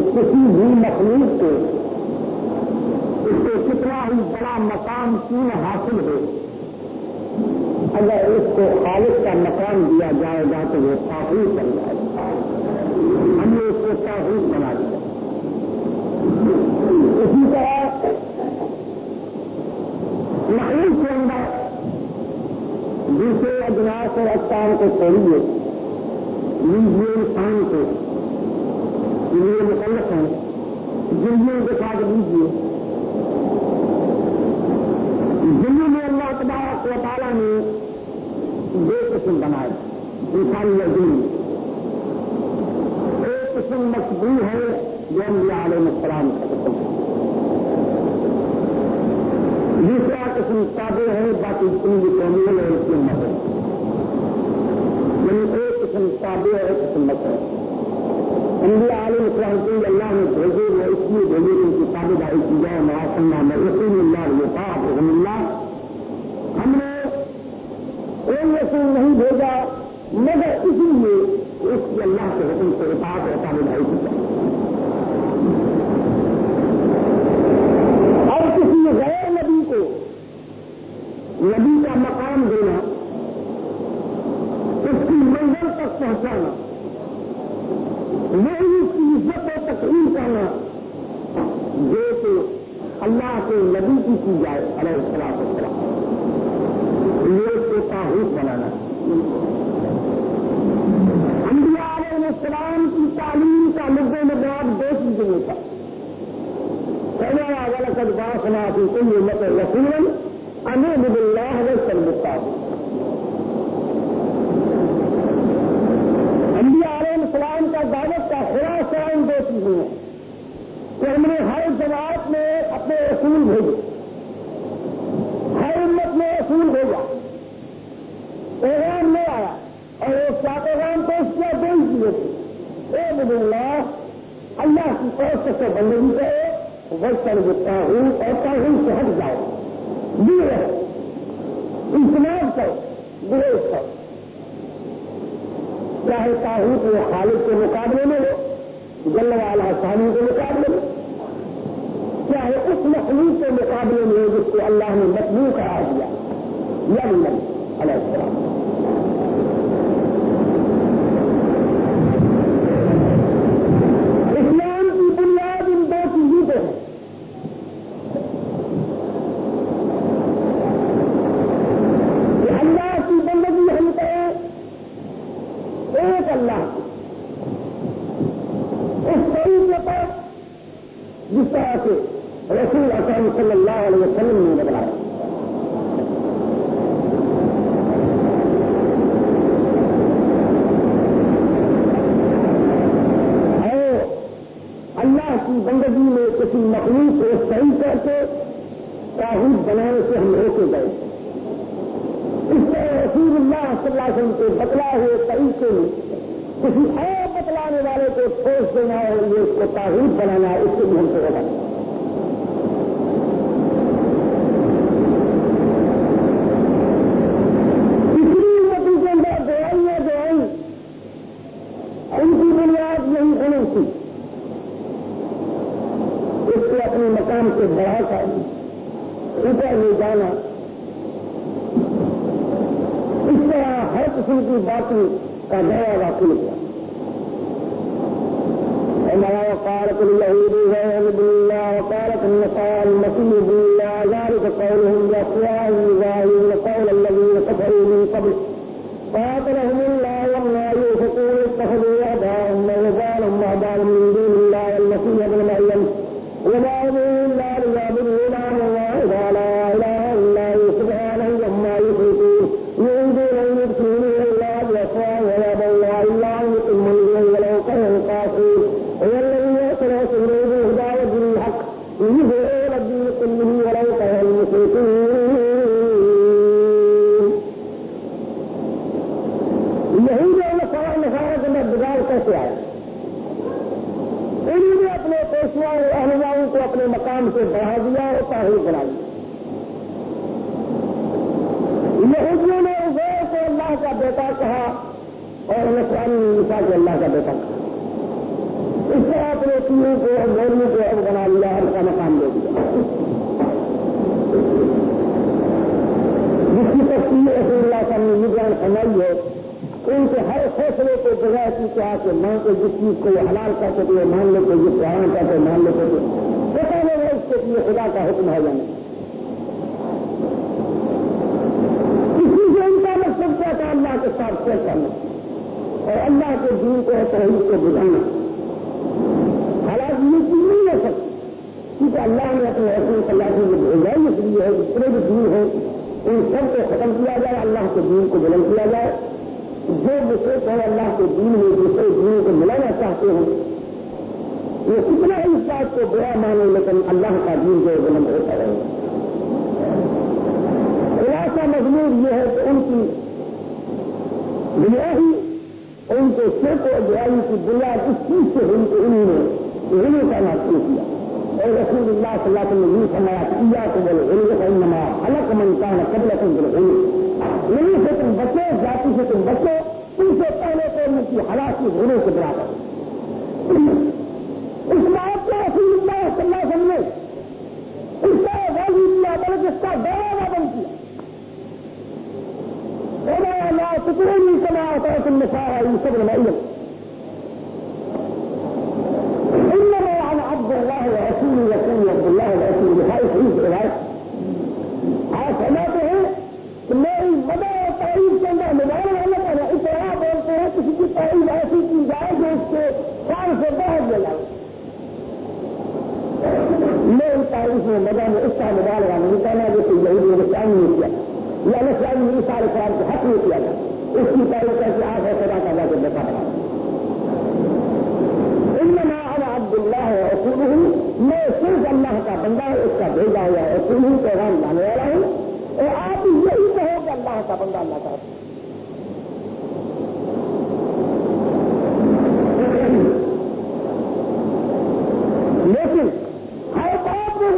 کسی بھی مخلوق کو اس کو کتنا ہی بڑا مقام کیوں نہ حاصل ہو، اگر اس کو خالق کا مقام دیا جائے گا تو وہ توحید بن جائے گا. ہم نے اس کو توحید بنا دیا. اسی طرح مخلوق کے اندر دوسرے اجناس اور اقسام کو چھوڑیے، لیجیے انسان کو یہ مکلف ہیں، جنوں کے ساتھ لیجیے. جنوں میں اللہ تبارک و تعالیٰ نے دو قسم بنائے، انسانی اور جن. ایک قسم مشبوع ہے جو انبیاء علیہ السلام کا قسم ہے، دوسرا قسم تابع ہے باقی جتنی بھی قومیت ہے اس کی امت ہے. یعنی ایک قسم تابع ہے، ایک قسم مت ہے. انبیاء علیہ السلام کو اللہ نے بھیجے وہ اس لیے بھیجے ان کی تابع داری کی جائے. معاشرہ میں رسول اللہ وفاق رحم اللہ، ہم نے کوئی رسول نہیں بھیجا مگر اسی لیے اس کی اللہ کے حکم سے اطاعت اور تابع داری کی جائے. اور کسی غیر نبی کو نبی کا مقام دینا، اس کی منزل تک پہنچانا، وہی اس کی عزت و تقریر کرنا جو کہ اللہ کے نبی کی جائے علیہ السلام، یہ اس کو توحید بنانا. انبیاء علیہ السلام کی تعلیم کا مدے میں جواب دو چیزیں ہوتا. پہلا غلط باسنا کی کوئی امت رسول امین باللہ وسلمتا. انبیاء علیہ السلام کا دعوت کا خلاصہ ان دو چیزیں ہیں کہ ہم نے ہر جماعت میں اپنے رسول بھیجے، ہر امت میں رسول بھیجا، پیغام نہیں آیا اور اس کا پیغام پیش کیا دو ہی چیزیں تھی. اعبدوا اللہ، اللہ کی طرف سے بندگی کرے، واجتنبوا الطاغوت، اور طاغوت سے ہٹ جاؤ، دور رہو، اجتناب کرو، گریز کرو. چاہے طاغوت وہ خالق کے مقابلے میں ہو، جل وعلا ثانی کے مقابلے میں، چاہے اس مخلوق کے مقابلے میں ہو جس کو اللہ نے مخلوق قرار دیا، یا نبی علیہ السلام. اسلام کی بنیاد ان دو چیزوں پہ ہے. کہ اللہ کی بندگی ہم کریں ایک اللہ کی، اس طریقے پر جس طرح سے رسول اکرم صلی اللہ علیہ وسلم نے بتایا. اللہ کی بندگی میں کسی مخلوق کو صحیح کر کے طاغوت بنانے سے ہم روکے گئے. اس طرح رسول اللہ صلی اللہ علیہ وسلم کے بتلائے ہوئے طریقے میں کسی اور بتلانے والے کو ٹھوس دینا ہے، یہ اس کو طاغوت بنانا ہے، اس سے بھی ہم سے روکا. پچھلی امتوں کے اندر دوائیاں جو آئیں ان کی بنیاد نہیں ہونے تھی. اس کو اپنے مقام سے بڑھا کر اوپر لے جانا، اس طرح ہر قسم کی باتوں کا دعویٰ واقع ہوا. وقالت اليهود عزير بن الله وقالت النصارى المسيح ابن الله ذلك قولهم بأفواههم يضاهئون قول الذين كفروا من قبل قاتلهم الله وما يؤفكون اتخذوا أحبارهم ورهبانهم أربابا من دون الله والمسيح ابن مريم وما أمروا إلا ليعبدوا إلها واحدا لا إله إلا هو سبحانه عما يشركون يريدون أن يدخلوا إلا بأفواه ويأبى الله إلا أن يتم نوره ولو كره الكافرون هو الذي أرسل رسوله بالهدى ودين الحق ليظهره على الدين كله ولو كره المشركون. یہود اور نصارہ کے اندر بگاڑ کیسے آئے؟ انہوں نے اپنے پیشوا اور اہلواؤں کو اپنے مقام سے بڑھا دیا اور طاغوت بنا دیا. یہودیوں نے عزیر کو اللہ کا بیٹا کہا اور نصرانی نے عیسیٰ کو اللہ کا بیٹا کہا. اس طرح اپنے پیروں کو اور مولویوں کو اب بنا لیا، ہر کا مقام دے دیا، جس کی تفصیل رسول اللہ صلی اللہ علیہ وسلم نے بیان فرمائی ہے، ان کے ہر فیصلے کو بغیر کی کہا کہ مان کے جس چیز کو یہ حلال کرتے تھے مان لیتے، جس کو حرام کرتے مان لیتے تھے، پتہ نہیں ہے اس کے لیے خدا کا حکم ہے یا نہیں۔ اسی سے ان کا مقصد کیا تھا؟ اللہ کے ساتھ شرک کرنا اور اللہ کے دین کو توحید کو بجھانا۔ حالانکہ یہ چیز نہیں ہو سکتی، کیونکہ اللہ نے اپنے رسول صلی اللہ علیہ وسلم کو بھیجا ہی اس لیے ہے جتنے بھی دین ہیں ان سب کو ختم کیا جائے، اللہ کے دین کو بلند کیا جائے۔ جو مشرک ہے اللہ کے دین میں دوسرے دین کو ملانا چاہتے ہیں وہ کتنا ہی اس بات کو برا مانے لیکن اللہ کا دین جو بلند ہوتا رہے۔ خلاصہ مضمون یہ ہے کہ ان کی گمراہی، ان کے شرک و برائی کی بنیاد اس چیز سے ہوئی کہ انہوں نے غلو کرنا شروع کیا، اور رسول اللہ صلی اللہ علیہ وسلم نے یہ فرمایا کیا تو بولے غلو فإنما خلق من كان قبلكم بالغلو، غلو سے تم بچو، ذاتی سے تم بچو، تم سے پہلے تو ان کی ہلاکی غلو سے برابر۔ اس بات کو رسول اللہ صلی اللہ علیہ وسلم نے اس کا واضح کیا بلکہ اس کا دعویٰ بن کیا، لا تطروني كما أطعت النصارى عيسى ابن مريم إنما أنا عبد الله ورسوله يقول عبد الله ورسوله بخائف عيسى روایت۔ آپ فرماتے ہیں کہ میری مدد اور تعریف کے اندر مبارک اللہ کا اس طرح بولتے ہیں کسی کی تعریف ایسی کی جائے جو اس کے کام سے بہت دے جائے۔ میری تعریف میں مدد میں اس کا مبالغہ نہیں کرنا جیسے یہودیوں نے کیا نہیں کیا یا نسائی نے سارے قرآن کو حق نہیں کیا تھا، اس کی تعریف کیسے آپ ہے خدا کا ذات بتا رہا۔ انما انا عبد اللہ ورسولہ، میں صرف اللہ کا بندہ ہوں، اس کا بھیجا ہوا ہے، رسول پیغام لانے والا ہوں، اور آپ یہی کہو کہ اللہ کا بندہ اللہ کا۔ لیکن ہر بات میں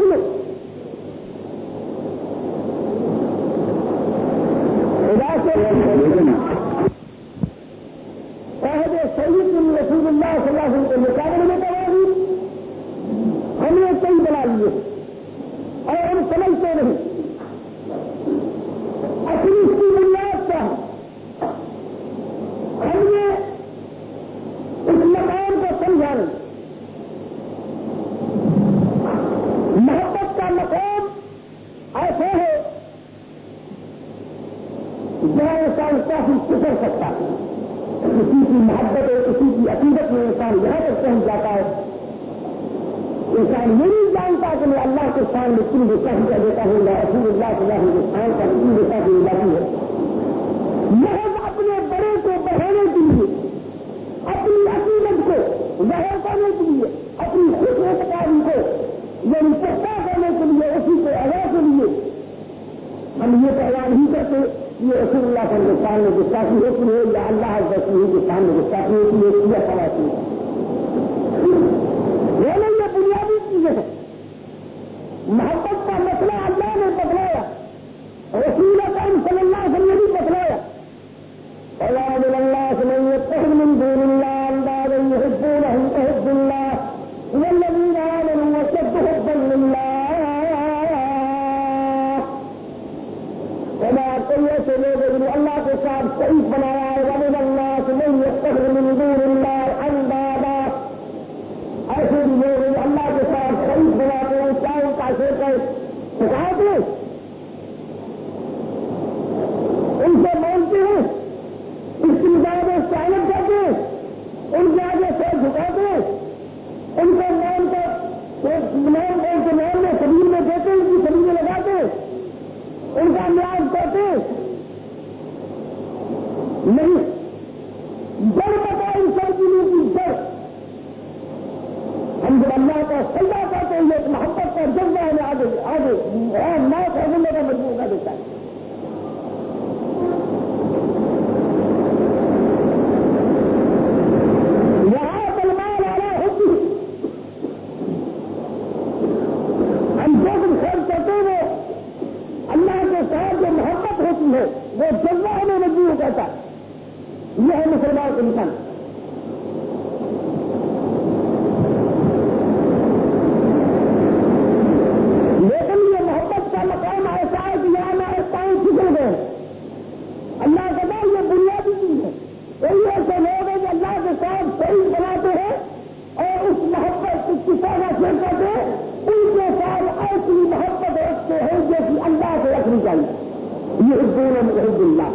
رسول اللہ صلی اللہ علیہ وسلم کے مقابلے میں توازی ہم نے کئی بنا لیے اور ہم سمجھتے نہیں اپنی اس کی بنیاد کیا ہے۔ ہم نے اس مقام کو سمجھا نہیں۔ محبت کا مقام ایسا ہے جہاں انسان کافی گزر سکتا ہے، کسی کی محبت اور کسی کی عقیدت میں انسان یہاں تک پہنچ جاتا ہے انسان یہ نہیں جانتا کہ میں اللہ کے سامنے کن دشا کر دیتا ہوں، رسول اللہ صلی اللہ علیہ وسلم کا کن دشا کی جاتی ہے۔ محض اپنے بڑے کو بڑھانے کے لیے، اپنی عقیدت کو ظاہر کرنے کے لیے، اپنی خوش اعتقادی کو یعنی پختہ کرنے کے لیے، اسی کو ادا کے لیے ہم یہ پیغام نہیں کرتے یہ رسول اللہ صلی اللہ علیہ وسلم نے گستاخی ہوتی ہے یا اللہ رسول کے سامنے گستاخی ہوتی ہے یہ سوال ہے۔ یہ بنیادی چیزیں ہیں۔ محبت کا مسئلہ اللہ نے بتلایا، رسول اکرم صلی اللہ علیہ وسلم نے بھی بتلایا۔ وَجَعَلَ اللَّهُ مَن يَتَّخِذْ مِن دُونِ اللَّهِ أَندَادًا يُحِبُّونَهُم كَحُبِّ اللَّهِ وَالَّذِينَ آمَنُوا أَشَدُّ حُبًّا لِلَّهِ۔ کوئی ایسے لوگ جنہوں اللہ کے ساتھ شریک بنایا ہے، وَمِنَ النَّاسِ مَن يَتَّخِذُ مِن دُونِ اللَّهِ أَندَادًا، ایسے بھی لوگ اللہ کے ساتھ شریک بناتے ہیں، چاہے ان کا شرک سکھاتے ان سے مانتے ہیں، اس کی مدد استعمال کرتے ہیں، ان کے آگے سر جھکاتے ہیں، ان کو نام کو نام میں شبیر میں دیتے ہیں، ان کی شبیر میں لگاتے ہیں، ان کا نیاز کرتے نہیں۔ جڑ بتا ان سب چیزوں کی جڑ ہم جب اللہ کا سجدہ کرتے ہیں ایک محبت کا جذبہ ہمیں آگے موت ہے زندہ کا مجبور کر دیتا ہے۔ یہاں سلمان والا ہوتی ہم جو کچھ خرچ کرتے ہیں اللہ کے ساتھ جو محبت ہوتی ہے وہ جذبہ ہمیں مجبور کرتا ہے۔ یہ ہے مسلمان کا انسان۔ طرح سے کرتے ان کے ساتھ ایسی محبت رکھتے ہیں جیسی اللہ سے رکھنی چاہیے. یہ دونوں محب اللہ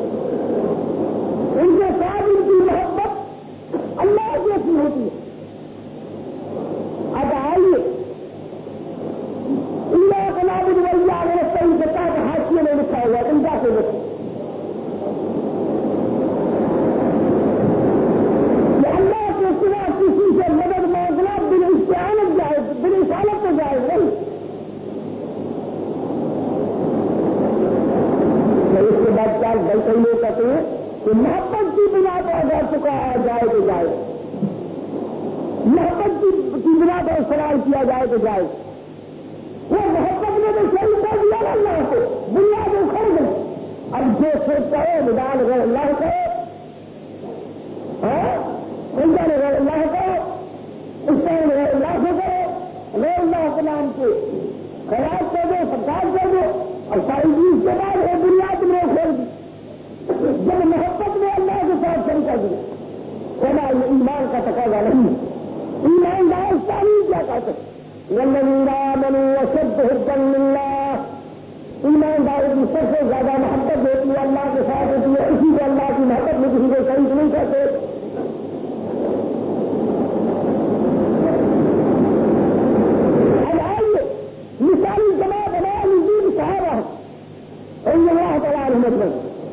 ان کے ساتھ ان کی محبت اللہ جیسی ہوتی ہے. اب آئیے اللہ کا نابود ویا اگر ان کے ساتھ حاشیے میں لکھا ہوا ان کا سے لکھا کسی سے مدد مانگنا بن استعانت جائے بن رسالت تو جائے نہیں. اس کے بعد کیا کئی لوگ کہتے ہیں کہ محبت کی بنا پر اگر چکا جائے تو جائے, محبت کی بنا پر سوال کیا جائے تو جائے. وہ محبت نے تو صحیح کر دیا نا اللہ کو, بنیاد اکھڑ گئی. اب جو سوچ کرے بدال غیر اللہ کرے غیر اللہ کو اس ٹائم غیر اللہ سے کرو, غیر اللہ کے نام کے خیال کر دو, سرکار کر دو اور ساری چیز کے بعد وہ بنیاد میں کھول دی. جب محبت میں اللہ کے ساتھ شروع کر دیا کہنا یہ ایمان کا تقاضا نہیں. ایماندار تعلیم کیا کہتے ایماندار کی سب سے زیادہ محبت ہوتی ہے اللہ کے ساتھ ہوتی ہے. اسی کو اللہ کی محبت میں کسی کو شریک نہیں کرتے. مثالی جمع بنا نزول صحابہ اللہ تعالیٰ رحمت میں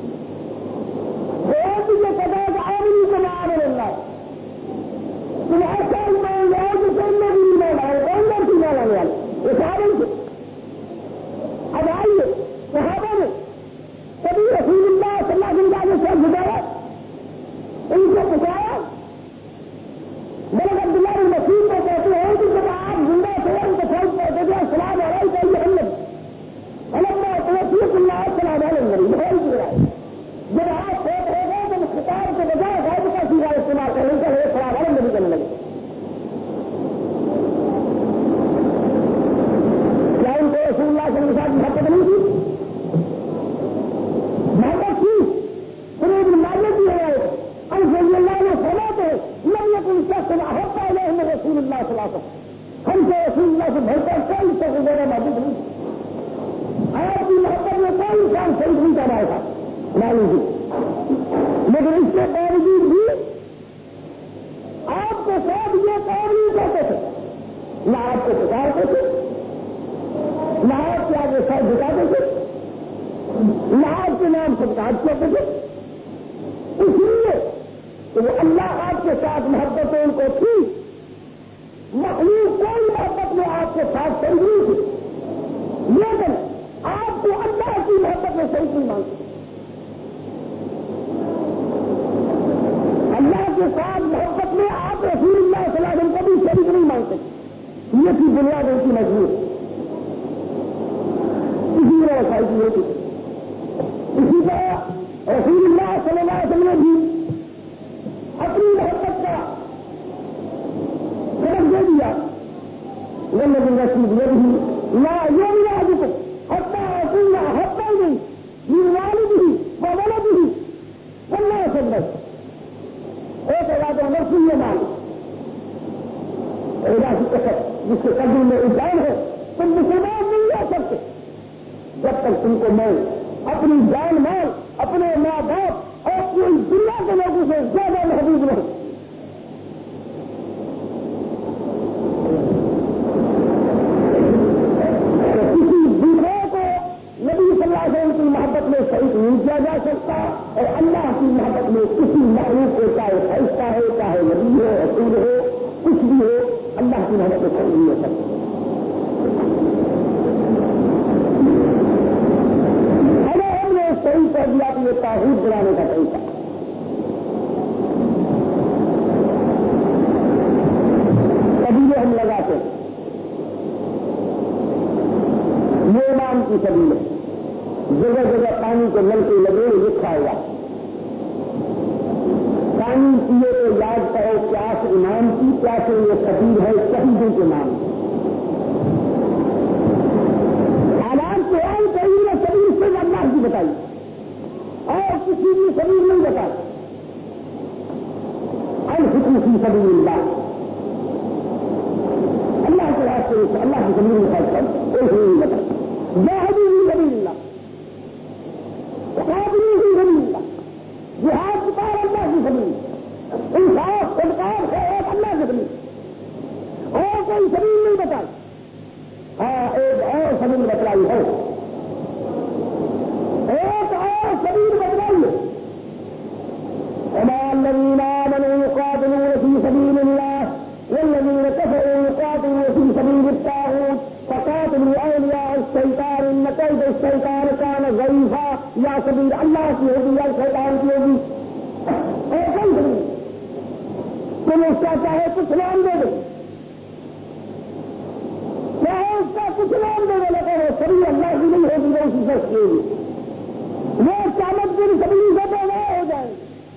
بہت ہی پتا کہ آمنی کو معامل اللہ تم ایسا ایمان لاؤ کہ تم نے بھی ایمان آئے کون در کی ایمان آنے والے یہ صحابہ تھے. اب آئیے صحابہ نے کبھی رسول اللہ صلی اللہ علیہ وسلم سے گزارا, ان کو پکایا. ملک عبداللہ بن مسعود کو کہتے ہیں کہ جب آپ زندہ تھے ان کو فوج کہتے تھے السلام علیکم محمد اللہ توفیق اللہ السلام علیکم بہت کی رائے. جب آپ فوت ہو گئے تو خطاب کے بجائے غائب کا سیدھا استعمال کرنے کا السلام علیکم کرنے لگے. کیا ان کو رسول اللہ صلی اللہ علیہ وسلم محبت نہیں تھی؟ محبت تھی. قریب مالک بھی ہے رضی اللہ نے فرماتے ہیں لم يكن شخص احب اليه من رسول اللہ صلی اللہ علیہ وسلم. ہم سے رسول اللہ سے بہتر کوئی شخص زیادہ موجود نہیں. آپ کی محبت میں کوئی انسان شریک نہیں کر رہا تھا معلوم جی, لیکن اس کے باوجود بھی آپ کے ساتھ یہ کام نہیں کرتے تھے. نہ آپ کو پکارتے تھے, نہ آپ کے آگے سر جھکاتے تھے, نہ آپ کے نام سے بات کرتے تھے. اس لیے تو وہ اللہ آپ کے ساتھ محبت ان کو تھی. مخلوق کوئی محبت میں آپ کے ساتھ شریک نہیں تھی, لیکن آپ کو اللہ کی محبت میں شریک نہیں مانگتے. اللہ کے ساتھ محبت میں آپ رسول اللہ صلی اللہ علیہ وسلم کو بھی شریک نہیں مانگتے. یہ تھی بنیاد ان کی مجبور. اسی طرح رسائی کی ہوتی. اسی طرح رسول اللہ صلی اللہ علیہ وسلم نے بھی اپنی محبت کا سبق دے دیا. والذی نفسی بیدہ لا یؤمن احدکم حتی اکون احب الیہ من والدہ وولدہ والناس اجمعین. ایک عبادت نفسی یہ مان عبادت کثر جس کے قلب میں ایمان ہے تم مسلمان نہیں رہ سکتے جب تک تم کو میں اپنی جان مال اپنے ماں باپ اور پوری دنیا کے لوگوں سے زیادہ محبوب نہیں. کسی دوسرے کو نبی صلی اللہ علیہ وسلم کی محبت میں شریک نہیں کیا جا سکتا اور اللہ کی محبت میں کسی مخلوق کو چاہے فرشتہ ہو چاہے نبی ہو رسول ہو کچھ بھی ہو اللہ کی محبت میں شریک نہیں ہو سکتا. صحیح کر دیا کہ یہ توحید بنانے کا طریقہ. قبیلے ہم لگاتے ہیں یہ امام کی قبیلے جگہ جگہ پانی کے نل کے لگے لکھا ہوا پانی پیے تو یاد کرو پیاس امام کی پیاس یہ فقیر ہے شہیدوں کے نام. حالات قرآن کریم نے سبھی سے اللہ کی بتائی اور کسی بھی سبیل نہیں بتا. الحکم فی سبیل اللہ اللہ کی زمین میں خرچ کرو، کوئی نہیں بتا جاہدوا فی سبیل اللہ، قاتلوا فی سبیل اللہ، جہاد پار اللہ کی زمین، انصاف صدقات خیرات اللہ کی زمین، اور کوئی زمین نہیں بتائی۔ ہاں ایک اور زمین بتلائی ہے، ایک اور زمین بتلائی ہے، وما الذین آمنوا یقاتلون فی سبیل اللہ والذین کفروا یقاتلون فی سبیل الطاغوت فقاتلوا اولیاء الشیطان ان کید الشیطان کان ضعیفا۔ یا سبیل اللہ کی ہوگی یا شیطان کی ہوگی، ایک ہی زمین، تم اس کا چاہے کچھ نام دے دو، چاہے اس کا کچھ نام دے دو، لیکن وہ سبھی اللہ کی نہیں ہوگی، وہ اسی شخص کی ہوگی، وہ قیامت کی سبھی سے پیدا ہو جائے۔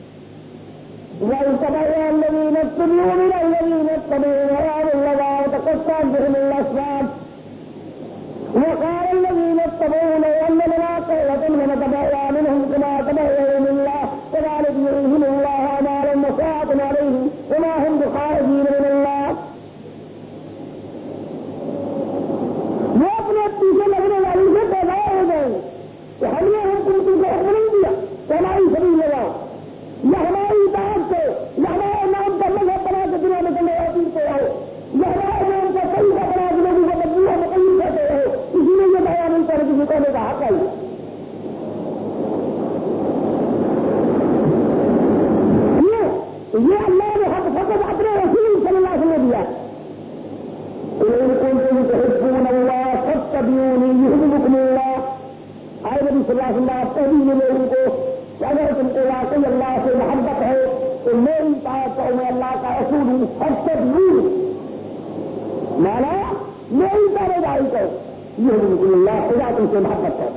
وَإِنْ الَّذِينَ اتَّبَعُوا مِنَ الَّذِينَ اتَّبَعُوا رَضِيَ اللَّهُ وَتَقَطَّعَتْ بِهِمُ الْأَسْبَابُ وَقَالَ الَّذِينَ اتَّبَعُوا لَوْ أَنَّ لَنَا كَرَّةً فَنَتَبَرَّأَ مِنْهُمْ كَمَا تَبَرَّأُوا مِنَّا كَذَلِكَ يُرِيهِمُ اللَّهُ أَعْمَالَهُمْ وَسَاءَتْ عَلَيْهِمْ وَمَا هُمْ بِخَارِجِينَ مِنَ النَّارِ۔ وہ اپنے پیچھے لگنے والی سے پیدا ہو گئے کہ ہم نے تم کو حکم نہیں دیا کہ ہماری سبھی لگاؤ، یا ہماری اطاعت کو، یا ہمارے نام کا مذہب بنا کے دنیا میں چلے آؤ کو آؤ، یا ہمارے نام کا طریقہ بنا کے لوگوں کو بدلو مقیم کرتے رہو، کسی نے یہ بیان نہیں کر کسی کو کا حق ہے۔ یہ اللہ نے حق فقط اپنے رسول صلی اللہ علیہ وسلم نے دیا۔ إِن كُنتُمْ تُحِبُّونَ اللَّهَ فَاتَّبِعُونِي يُحْبِبْكُمُ اللَّهُ۔ آئے نبی صلی اللہ علیہ وسلم آپ کہہ دیجیے لوگوں کو کہ اگر تم کو واقعی اللہ سے محبت ہے تو میری اطاعت کرو، میں اللہ کا رسول ہوں، فاتبعونی، مانا میری تابعداری کرو، یحببکم اللہ، خدا تم سے محبت کرو۔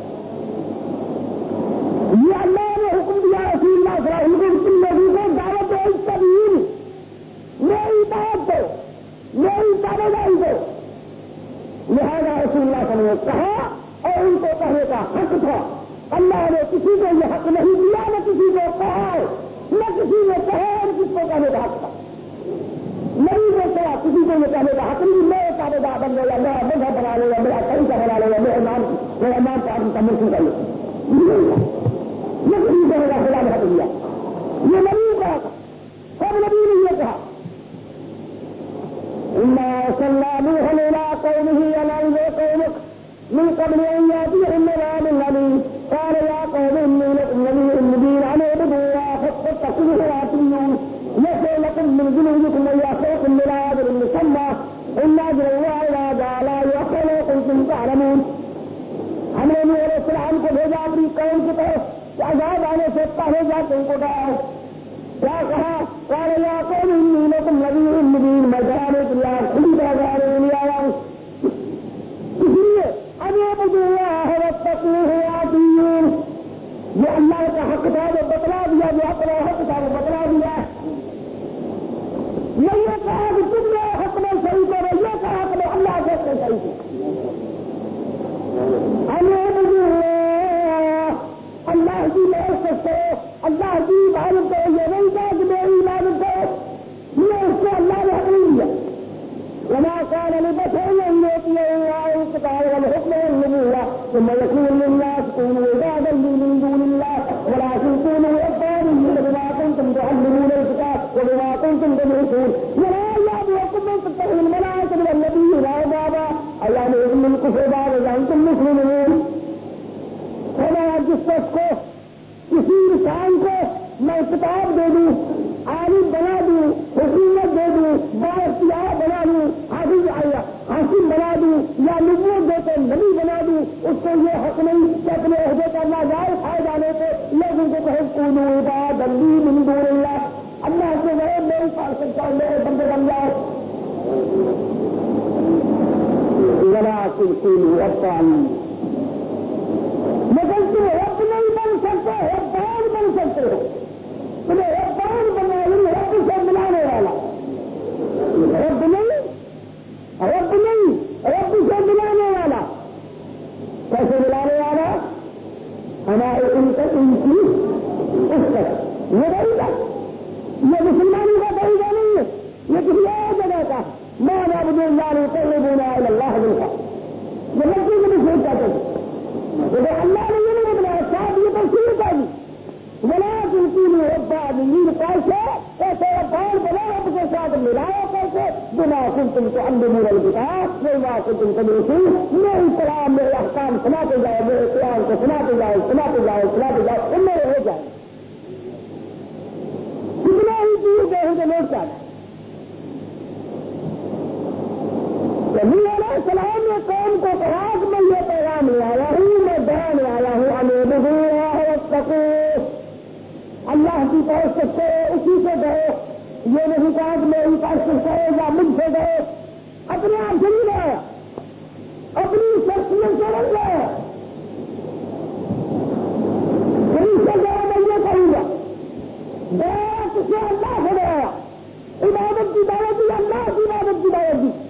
یہ اللہ نے حکم دیا رسول اللہ صلی اللہ علیہ وسلم تم لوگوں کو دعوت دو، اتبعونی، میری اطاعت کرو، میری تابعداری کرو۔ لہذا رسول اللہ صلی اللہ علیہ وسلم نے کہا اور ان کو کہنے کا حق تھا۔ اللہ نے کسی کو یہ حق نہیں دیا، نہ کسی کو کہا، نہ کسی نے کہا اور کس کو کہنے کا حق تھا۔ نبی نے کہا کسی کو یہ کہنے کا حق نہیں، میں تابعدار بن گیا، میرا مذہب بنا لے گا، میرا طریقہ بنا لے گا، میرا نام کا آدمی کا مرشد کر لے گا، یہ کسی کو میرا خدا نے حق دیا، یہ نبی نے کہا تھا، سب نبی نے یہ کہا۔ إِنَّا أَرْسَلْنَا نُوحًا إِلَىٰ قَوْمِهِ أَنْ أَنذِرْ قَوْمَكَ مِنْ قَبْلِ أَنْ يَأْتِيَهُمْ عَذَابٌ أَلِيمٌ قَالَ يَا قَوْمِ إِنِّي لَكُمْ نَذِيرٌ مُّبِينٌ أَنِ اعْبُدُوا اللَّهَ فَاتَّقُوهُ وَأَطِيعُونِ يَغْفِرْ لَكُم مِّن ذُنُوبِكُمْ وَيَأْخُذْكُم إِلَىٰ أَجْرٍ مُّسَمًّى إِنَّ أَجْرَ اللَّهِ لَا جَعَلَ يُؤَخَّرُ لَوْ كُنتُمْ تَعْلَمُونَ۔ ہم نے نوح علیہ السلام کو بھیجا اپنی قوم کی طرف کہ عذاب آنے سے پہلے جا کے ان کو ڈراؤ۔ کیا کہا؟ قال يا قوم إني لكم نذير مبين، میں ڈرانے کے لیے کھلی طرح ڈرانے کے لیے آیا ہوں، اس لیے أن اعبدوا الله واتقوه وأطيعون۔ یہ اللہ کا حق تھا جو بتلا دیا، جو اپنا حق تھا وہ بتلا دیا۔ یہ کہا کہ تم نے حق میں صحیح کرو، یہ کہا کہ اللہ کے حق میں صحیح کرو۔ أن اعبدوا الله، اللہ کی عبادت کرو، اللہ کی عبادت کرو، یہ نہیں کہا کہ میری عبادت کرو، یہ اس کو اللہ نے حق نہیں دیا۔ وما كان لبشر أن يؤتيه الله الكتاب والحكم والنبوة ثم يقول للناس كونوا عبادا لي من دون الله ولكن كونوا ربانيين بما كنتم تعلمون الكتاب وبما كنتم تدرسون ولا يأمركم أن تتخذوا الملائكة والنبيين أربابا أيأمركم بالكفر بعد إذ أنتم مسلمون۔ فرمایا جس شخص کو کسی انسان کو میں کتاب دے دوں، عالم بنا دوں، حکومت دے دوں، بااختیار بنا دوں، حاکم بنا دوں، یا نبوت دے کر نبی بنا دوں، اس کو یہ حق نہیں کہ اپنے عہدے کا ناجائز فائدہ لے کے لوگوں کو کہے کونوا عبادا لی من دون اللہ، اللہ سے غیر میری پارشد کا میرے بندے بن جاؤ۔ ولكن كونوا ربانيين، مگر تم رب نہیں بن سکتے، ربان بن سکتے ہو۔ تمہیں ربان بننا ہے، رب سے ملانے والا، رب نہیں، رب سے ملانے والا۔ کیسے ملانے والا؟ ہمارے ان کی اس طرح یہ طریقہ، یہ مسلمانوں کا طریقہ نہیں ہے، یہ کسی اور جگہ کا۔ ما نعبد الا ليقربونا الى الله يعلمون الكتاب وإذا كنتم تدرسون میرے کلام میرے احکام سناتے جاؤ، میرے قرآن کو سناتے جاؤ سناتے جاؤ سناتے جاؤ، ان میں ہو جائے کتنا ہی دور گئے ہیں جو لوگ چاہتے ہیں۔ نبی علیہ السلام نے قوم کو کہا کہ میں یہ پیغام لے آیا ہوں، میں بیان لے آیا ہوں، اعبدوا اللہ واتقوہ، اللہ کی پرستش کرو، اسی سے گئے، یہ نہیں کہا کہ میری پرستش کرو یا مجھ سے گئے، اپنے آپ سے نہیں گیا، اپنی شخصیت سے نہیں گیا، کہیں سے گیا میں یہ کروں گا، بیعت سے اللہ سے گیا، عبادت کی دعوت دی، اللہ کی عبادت کی دعوت دی،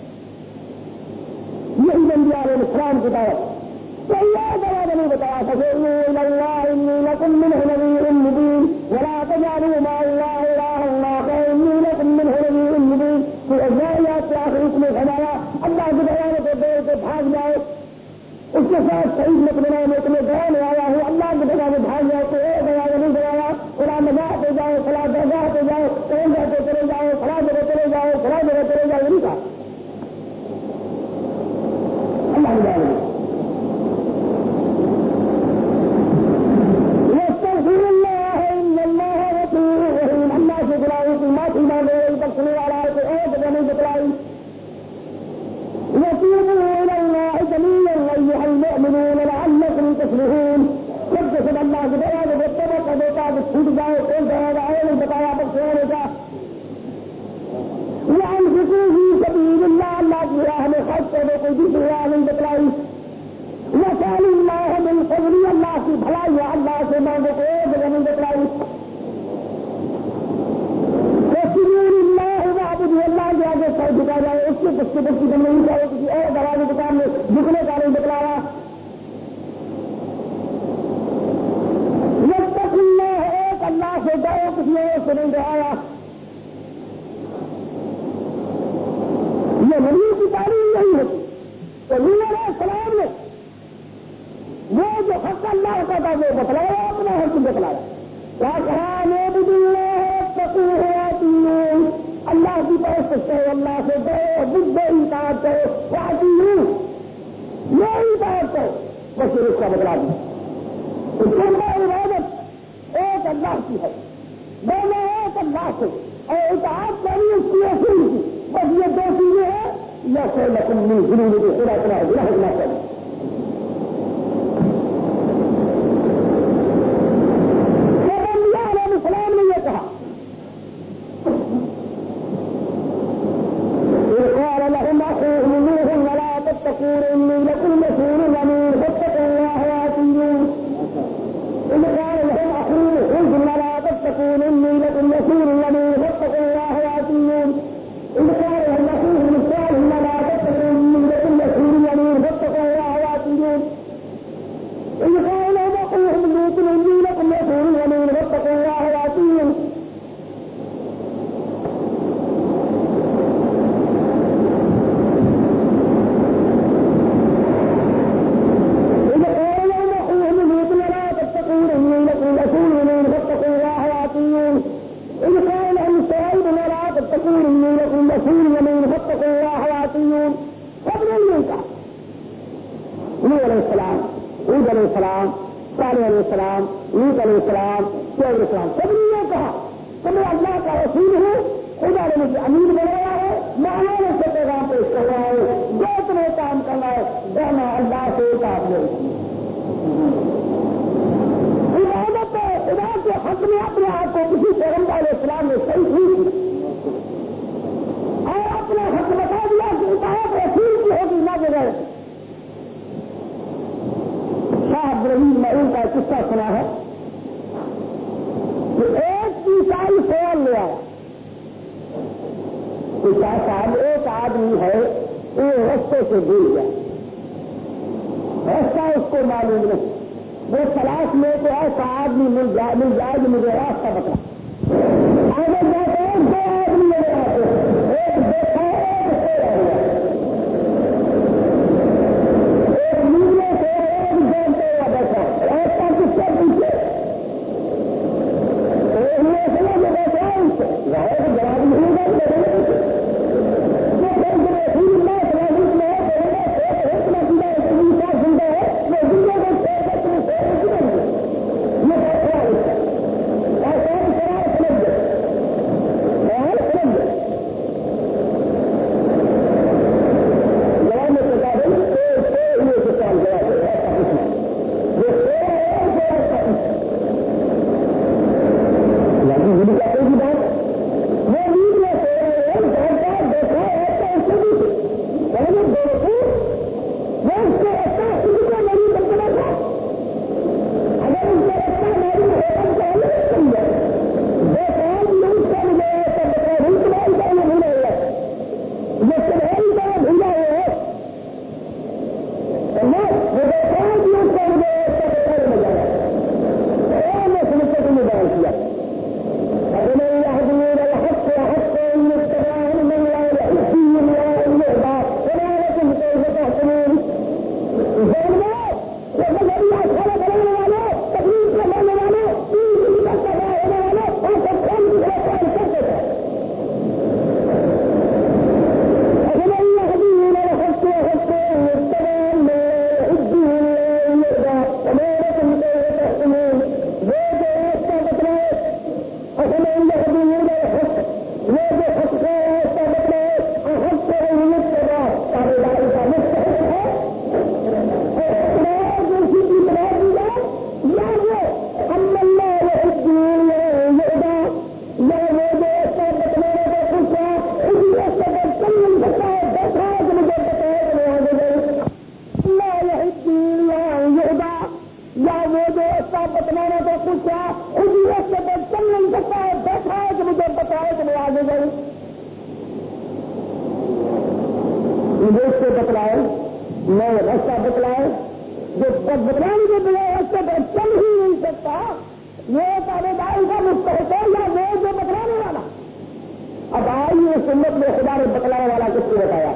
یہی انبیاء علیہ السلام کی دعوت۔ تو یہ جواب نہیں بتایا فَقُولُوا إِلَى اللَّهِ إِنِّي لَكُم مِّنْهُ نَذِيرٌ مُّبِينٌ وَلَا تَجْعَلُوا مَعَ اللَّهِ إِلَٰهًا آخَرَ إِنِّي لَكُم مِّنْهُ نَذِيرٌ مُّبِينٌ۔ تو الزاریات کے آخر اس میں فرمایا اللہ کی بیان کو دور کے بھاگ جاؤ، اس کے ساتھ صحیح مطمئنہ میں تمہیں بیان آیا ہوں، اللہ کی بیان میں بھاگ جاؤ تو ایک بیان نہیں بنایا، فلاں نگاہ پہ جاؤ فلاں درگاہ پہ جاؤ کہیں جاتے چلے جاؤ فلاں جگہ چلے جاؤ فلاں جگہ چلے جاؤ، نہیں کہا اللہ کی بیان میں۔ وَاسْتَغْفِرُوا اللَّهَ إِنَّ اللَّهَ غَفُورٌ رَحِيمٌ، اللہ سے بلائی کہ معافی مانگو، بخشنے والا ہے کہ ایک جگہ نہیں بتلائی۔ وَتُوبُوا إِلَى اللَّهِ جَمِيعًا أَيُّهَا الْمُؤْمِنُونَ لَعَلَّكُمْ تُفْلِحُونَ۔ سب سے سب اللہ کی بیان کو توبہ کر دیتا کہ چھوٹ جاؤ، کون کہے گا اے نہیں بتایا بخشنے کا۔ وَأَنفِقُوا فِي سَبِيلِ اللَّهِ، اللہ کی راہ میں خرچ کر دو، کوئی دوسری راہ نہیں بتلائی۔ وَسَأَلُوا اللَّهَ مِن فَضْلِهِ، اللہ کی بھلائی ہے اللہ سے مانگو، کوئی ایک جگہ نہیں بتلائی۔ وَاسْجُدُوا لِلَّهِ وَاعْبُدُوا، اللہ کے آگے سر جھکا جائے، اس کے بچے بچی بن نہیں چاہے، کسی اور دروازے دکان میں جھکنے کا نہیں بتلایا۔ وَاتَّقُوا اللَّهَ، ایک اللہ سے ڈرو، کسی اور سے نہیں ڈرایا۔ یہ نبی کی تعلیم یہی ہوتی، تو نبی علیہ السلام نے وہ جو حق اللہ کا تھا وہ بتلایا، اپنا حق بتلایا، کیا کہا اعبدوا اللہ واتقوہ واطیعون، اللہ کی پرستش کرو، اللہ سے ڈرو، مجھ سے اطاعت کرو، واطیعون میری اطاعت کرو، بس اس کا بتلا دیا۔ تو جملہ عبادت ایک اللہ کی ہے، دونوں ایک اللہ سے، اور اطاعت کرنی اس کی اصول کی، بس یہ دو چیزیں ہیں، یا سے لکم من ذنوبکم خدا تعالیٰ گناہ نہ کریں۔ السلام نے یہ کہا قال لهم اخوهم نوح ولا تتقون اني لكم رسول امين فاتقوا الله واطيعون، إذ قال لهم اخوهم ولا تتقون اني لكم رسول امين فاتقوا الله واطيعون، إذ قال لهم اخوهم صالح ولا تتقون اني لكم رسول امين فاتقوا الله واطيعون، إذ قال لهم اخوهم لوط اني لكم رسول امين فاتقوا الله واطيعون۔ صالح علیہ السلام، لوط علیہ السلام، شعیب علیہ السلام، سب نے یہ کہا کہ میں اللہ کا رسول ہوں، خدا نے مجھے امین بنایا ہے، میں اللہ سے پیغام پیش کر رہا ہوں، جو تمہیں کام کرنا ہے جانا اللہ سے اطاعت لے۔ عبادت خدا کے حق میں اپنے آپ کو کسی پیغمبر علیہ السلام نے صحیح کی اور اپنا حق بتا دیا کہ اطاعت رسول کی ہوگی نہ بغیر۔ شاہ ابراہیم معین کا قصہ سنا ہے کہ ایک عیسائی سوال لے آیا، صاحب ایک آدمی ہے وہ رستے سے بھول گیا، راستہ اس کو معلوم نہیں، وہ تلاش میں تو ایسا آدمی مل جائے جو مجھے راستہ بتا، آگے جاتے ہیں دو آدمی لے آتے، ایک دیکھا ایک سو رہا، ایک نیلے سے ایک جانتے ہوا بیٹھا، راستہ کس سے پوچھے سمجھ بیٹھا ان سے جواب نہیں مجھے اس سے بتلائے، میں راستہ بتلائے، جو بتلانے کے بجائے راستے پر چل ہی نہیں سکتا، یہ تابے داری کا مستحق ہے یا وہ جو بتلانے والا؟ اب آئیے سنت میں خدا نے بتلانے والا کس کو بتایا؟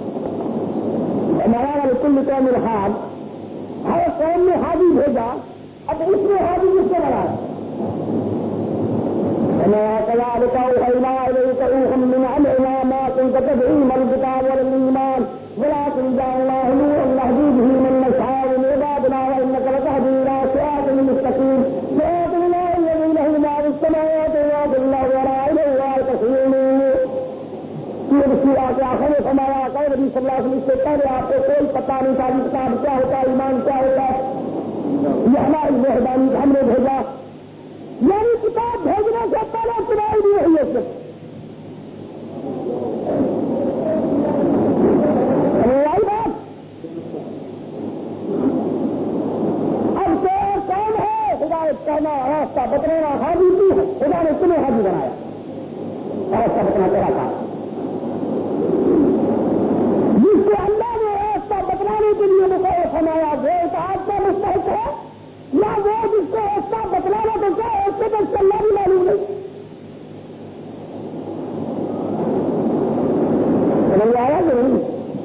ہمارا والا کل قوم الحاد، ہر قوم نے حاجی بھیجا، اب اس نے حاجی کس کو بنایا؟ كذلك أوحينا إليك روحا من أمرنا ما كنت تدري ما الكتاب ولا الإيمان ولكن جعلناه نورا نهدي به من نشاء من عبادنا وإنك لتهدي إلى صراط مستقيم صراط الله الذي له ما في السماوات وما في الأرض ولا إله إلا هو سورہ کے آخر میں فرمایا کہ نبی صلی اللہ علیہ وسلم سے پہلے آپ کو کوئی پتہ نہیں تھا کتاب کیا ہوتا ہے، ایمان کیا ہوتا ہے، یہ ہماری مہربانی ہم نے بھیجا، یعنی کتاب بھیجنے سے پہلے سنائی دی ہوئی ہے۔ بات اب تو کون ہے ہدایت کرنا، راستہ بتانا حاجی کی ہے، خدا نے تمہیں حاجی بنایا، راستہ بتانا تیرا تھا، جس سے اللہ نے راستہ بتلانے کے لیے مقرر فرمایا وہ اطاعت کا مستحق ہے، یا وہ جس کو راستہ بتلانا تو کیا ہے، اس کے بس چلنا بھی معلوم نہیں۔ سمجھ آیا کہ نہیں؟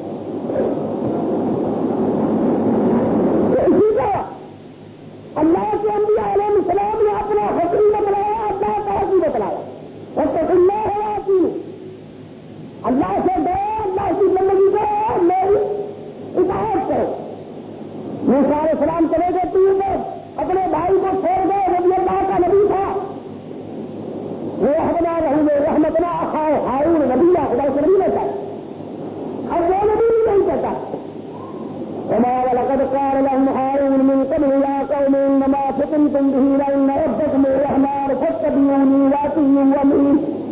تو اسی کا اللہ کے انبیاء علیہ السلام نے اپنا حکم بتلایا، اللہ کا حکم بتلایا، اور اللہ ہے کہ اللہ سے دو، اللہ کی زندگی کو میری اطاعت کرو۔ موسیٰ علیہ السلام چلے گئے تین میں اپنے بھائی کو چھوڑ گئے، نبی اللہ کا نبی تھا، وہ رحمنا رہے رحمتنا اخاؤ ہارون نبی خدا سے نبی لیتا ہے، اب وہ نبی نہیں کہتا۔ وما ولقد قال لهم هارون من قبل يا قوم انما فتنتم به لئن ربكم الرحمن فاتبعوني واتقوا امري۔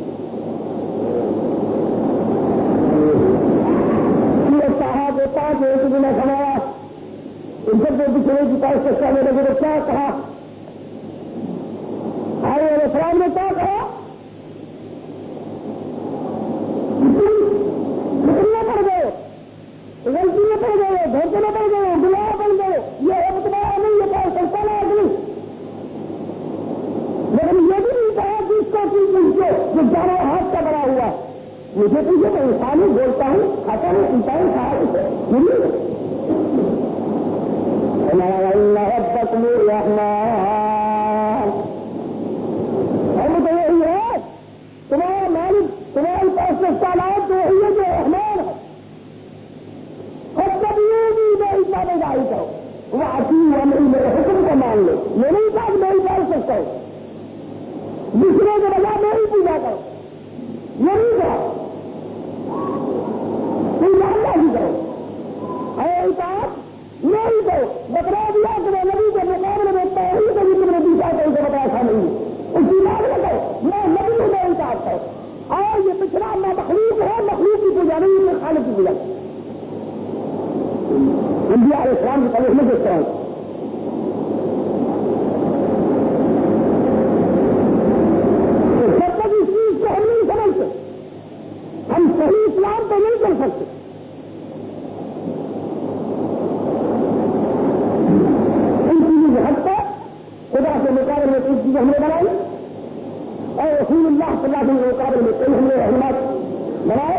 یہ صاحب پانچ ایک دن سمایا جب وہ پچھلے کی پاس سے چلنے لگے تو کیا کہا؟ آئے علیہ السلام نے کیا کہا؟ نکلنے پڑ گئے، غلطی میں پڑ گئے، دھوکے میں پڑ گئے، گناہ بن گئے، یہ ہے بتایا نہیں، یہ کیا سلطان آدمی، لیکن یہ بھی نہیں کہا کہ اس کو جو جانا ہاتھ کا بڑا ہوا مجھے تو یہ میں انسان ہی بولتا ہوں، کھاتا ہوں، پیتا ہوں، کھا اسے ربكم الرحمن، ہم تو یہی ہے تمہارا مالک، تمہارے پاس سے سالات جو ہے جو رحمان ہے، خود کبھی میں اتنا جاری کرو، وہ عقیم امری میرے حکم کو مان لو، یہ نہیں کہا کہ میں ہی ڈال سکتا ہوں، دوسرے کے بجائے میں ہی پوجا کرو، یہ نہیں کہا، تم جاننا ہی کرو، اے اطاعت نہیں تو بتلا دیا کہ میں نبی کے مقابلے میں پہلی کبھی تم نے دوسرا کہیں سے بتایا تھا نہیں، اس کی بات نہ کرو، میں نبی ہوں، میں اطاعت کروں، اور یہ پچھلا نہ مخلوق ہے، مخلوق کی پوجا نہیں ہے، خالق کی پوجا۔ انبیاء علیہ السلام کی تاریخ میں دیکھ رہا ہوں، جب تک اس چیز کو ہم نہیں سمجھتے ہم صحیح اسلام پہ نہیں چل سکتے۔ خدا کے مقابلے میں کئی چیزیں ہم نے بنائی اور رسول اللہ صلی اللہ علیہ وسلم کے مقابلے میں کئی ہم نے رحمت بنائے،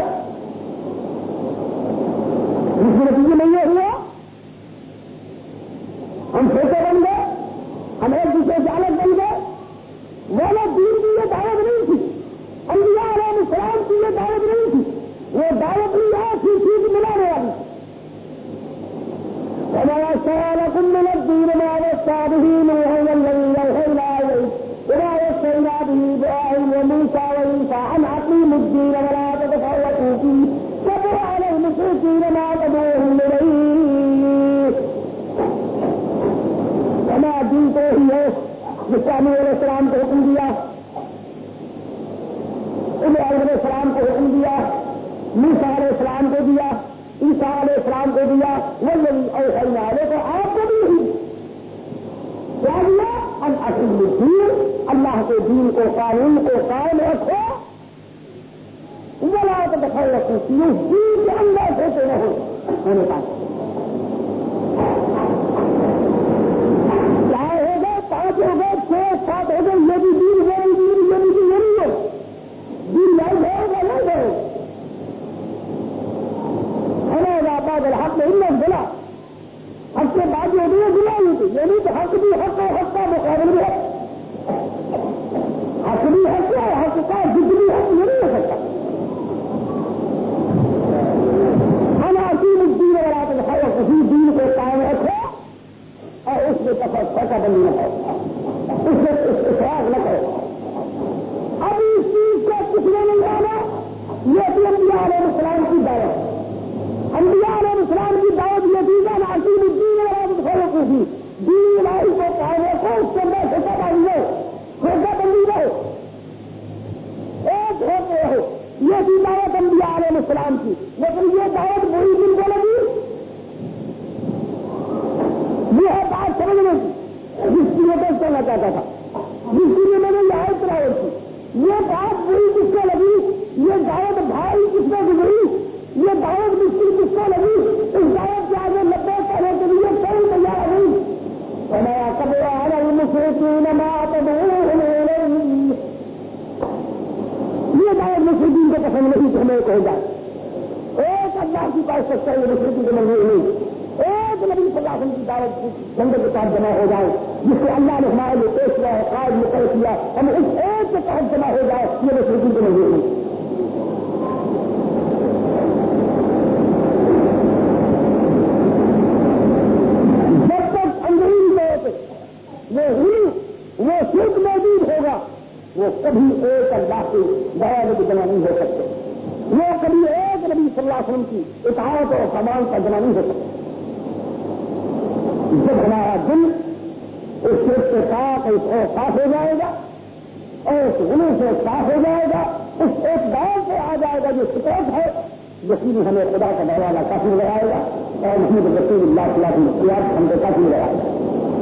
جس میں نتیجے میں یہ ہوا ہم چھوٹے بن گئے، ہم ایک دوسرے سے الگ بن گئے، وہ دین کی یہ دعوت نہیں تھی، انبیاء علیہ السلام کی یہ دعوت نہیں تھی، وہ دعوت نہیں ہے پھر چیز ملانے والی۔ وما سألكم من الدين ما وصى به نوحا والذي أوحينا إليك وما وصينا به إبراهيم وموسى وعيسى أن أقيموا الدين ولا تتفرقوا فيه كبر على المشركين ما تدعوهم إليه۔ وما دین تو ہی ہے جس کا نبی علیہ السلام کو حکم دیا، ابراہیم علیہ السلام کو حکم دیا، موسیٰ علیہ السلام کو دیا، عیسیٰ علیہ السلام کو دیا، والذی اوحینا الیک، آپ کو بھی کیا دیا؟ ان اقیموا الدین، اللہ کے دین کو، قانون کو قائم رکھو، ولا تتفرقوا فیہ، دین کے اندر ہوتے نہ ہونے کا چار ہو گئے 5 ہو گئے 6 7 ہو گئے یہ بھی دین ہے یہ نہیں ہے دین نہیں ہے نہیں ہے بعد الحق نہیں بلا حق سے بات یہ نہیں بلا یہ نہیں تو حق بھی حق ہے حق کا مقابل بھی ہے حق بھی حق ہے حق کا ضد بھی حق یہ نہیں ہو سکتا ہم عظیم الدین اور آپ دکھاؤ کسی دین کو قائم رکھو اور اس میں فیصلہ بندی نہ کرو اس میں اخراج نہ کرو اب اس چیز کو کچھ نہیں آنا یہ بھی انبیاء علیہ السلام کی دعوت انبیاء علیہ السلام کی دعوت یہ دی کہ عظیم الدین اور آپ دکھاؤ کسی دین الہی کو قائم رکھو اس کے اندر فیصلہ بندی رہو فیصلہ بندی رہو ایک ہوتے رہو یہ بھی دعوت انبیاء علیہ السلام کی لیکن یہ دعوت وہی دن کو لگی یہ ہے بات سمجھنے کی جس کی وجہ کرنا چاہتا تھا جس کے لیے میں نے یہ آیت تلاوت کی یہ بات وہی کس کو لگی یہ دعوت بھائی کس کو گزری یہ دعوت مشکل کس کو لگی اس دعوت کے آگے لبے کرنے کے لیے کوئی تیار نہیں فرمایا کبھی آنا المشرکین ما تدعوهم الیہ یہ دعوت مشرکین کو پسند نہیں کہ ہمیں کہے جائے ایک اللہ کی بات سچتا ہے مشرکین کو منظور نہیں ایک نبی صلی اللہ علیہ وسلم کی دعوت جنگل کے ساتھ جمع ہو جائے جس سے اللہ نے ہمارے لیے پیش کیا ہے قائد مقرر کیا ہم اس ایک کے تحت جمع ہو جائے یہ مشرکین کو منظور نہیں جب تک انگریزی طور پہ وہ شرک موجود ہوگا وہ کبھی ایک اللہ کی دعوت میں جمع نہیں ہو سکتے وہ کبھی ایک نبی صلی اللہ علیہ وسلم کی اطاعت اور فرمان کا جمع نہیں ہو سکتے جب ہمارا دل اس شرک سے صاف ہو جائے گا اور اس غلو سے صاف ہو جائے گا اس ایک دور سے آ جائے گا جو سپورٹ ہے یقینی ہمیں خدا کا دروازہ کافی لگائے گا اور محمد رسول اللہ صلی اللہ علیہ وسلم ہم کو کافی لگائے گا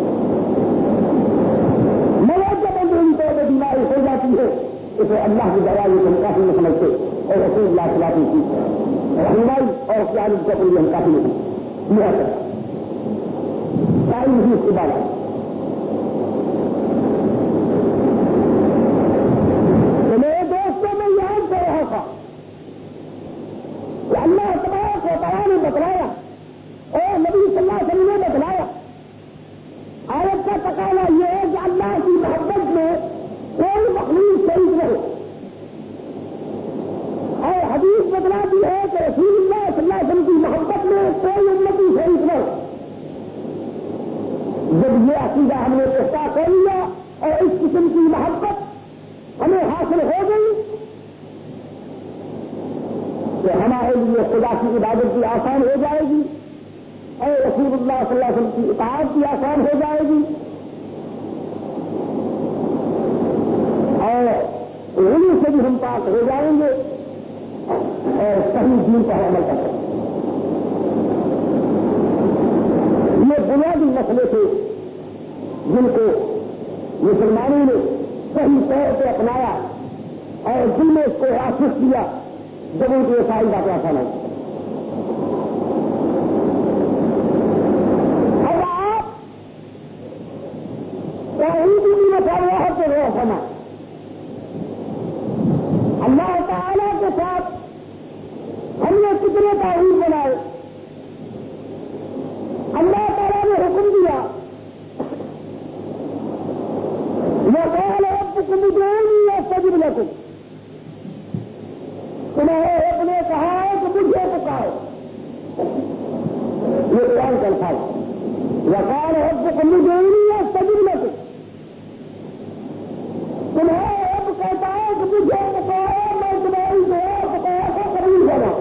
مگر جب اندرونی طور پر بیماری ہو جاتی ہے اسے اللہ کی دوائی ہم کافی نہیں سمجھتے اور رسول اللہ صلی اللہ علیہ وسلم کی رہنمائی اور قیادت کے لیے ہم کافی نہیں نہیں اس کے بعد تو میرے دوستوں میں یاد کر رہا تھا کہ اللہ تبارک و تعالیٰ نے بتلایا اور نبی صلی اللہ علیہ وسلم نے بتلایا آیت کا تقاضا یہ ہے کہ اللہ کی محبت میں کوئی مخلوق شریک نہ ہو اور حدیث بتلاتی ہے کہ رسول اللہ صلی اللہ علیہ وسلم کی محبت میں کوئی امتی شریک نہ ہو جب یہ عقیدہ ہم نے پختہ کر لیا اور اس قسم کی محبت ہمیں حاصل ہو گئی تو ہمارے لیے خدا کی عبادت بھی آسان ہو جائے گی اور رسول اللہ صلی اللہ علیہ وسلم کی اطاعت بھی آسان ہو جائے گی اور غلو سے بھی ہم پاک ہو جائیں گے اور صحیح دین پر عمل کر سکیں یہ بنیادی مسئلے تھے جن کو مسلمانوں نے صحیح طور پہ اپنایا اور دل میں اس کو راسخ کیا جب ان کی یہ ساری باتیں آسان ہے اب آپ توحیدی کی مسائل پہ غور کرنا اللہ تعالیٰ کے ساتھ ہم نے کتنے توحید بنائے اللہ تعالیٰ نے حکم دیا وقال ربكم ادعوني استجب لكم تمہارے رب نے کہا ہے کہ مجھے پکارو یہ قرآن کا الفاظ وقال ربكم ادعوني استجب لكم تمہارے رب کہتا ہے کہ مجھے پکارو میں تمہاری دعا پکار کو قبول کروں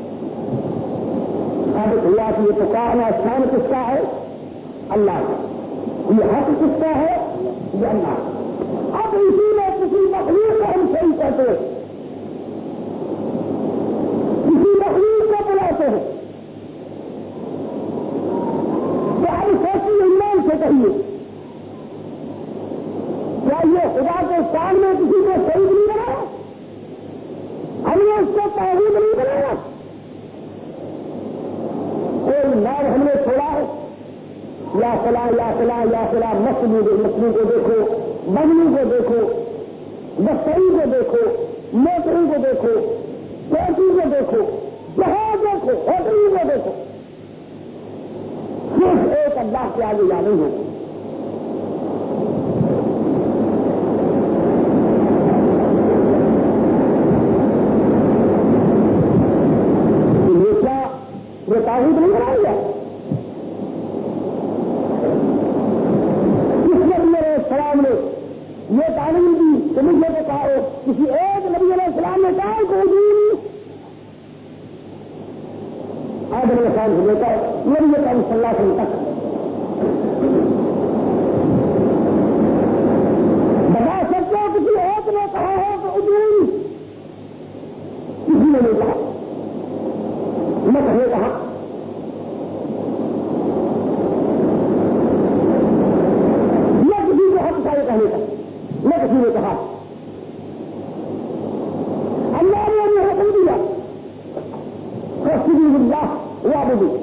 ثابت ہوا کہ یہ پکارنا شان کس کا ہے اللہ کا یہ حق کس کا ہے یہ اللہ اب اسی میں کسی مخلوق کو ہم صحیح کہتے ہیں کسی مخلوق کو بلاتے ہیں تو ہم سوچی ایمان سے کہیے کیا یہ خدا کے شان میں کسی کو صحیح نہیں بنایا ہم نے اس کو توحید نہیں بنایا یا فلاں یا فلاں یا فلاں مسلم کو دیکھو، بگنی کو دیکھو، بستری کو دیکھو، موٹری کو دیکھو، کوٹی کو دیکھو، جہاں دیکھو ہوٹل کو دیکھو، صرف ایک اللہ کے آگے یا نہیں ہوگا. یہ توحید نہیں بنائی ہے. کس نبی علیہ السلام نے یہ تعلیم دی کہ مجھے تو کہا کسی ایک نبی علیہ السلام نے کہا کہ آدم علیہ السلام سے لے کر نبی کریم صلی اللہ علیہ وسلم تک بتا سکتے ہو کسی ایک نے کہا ہے کہ اجور کسی نے نہیں کہا. میں کہنے کہا میں کسی کو حق سارے کہنے کا میں کسی نے کہا اللہ نے ہمیں حکم دیا فاستجیبوا للہ واعبدوا،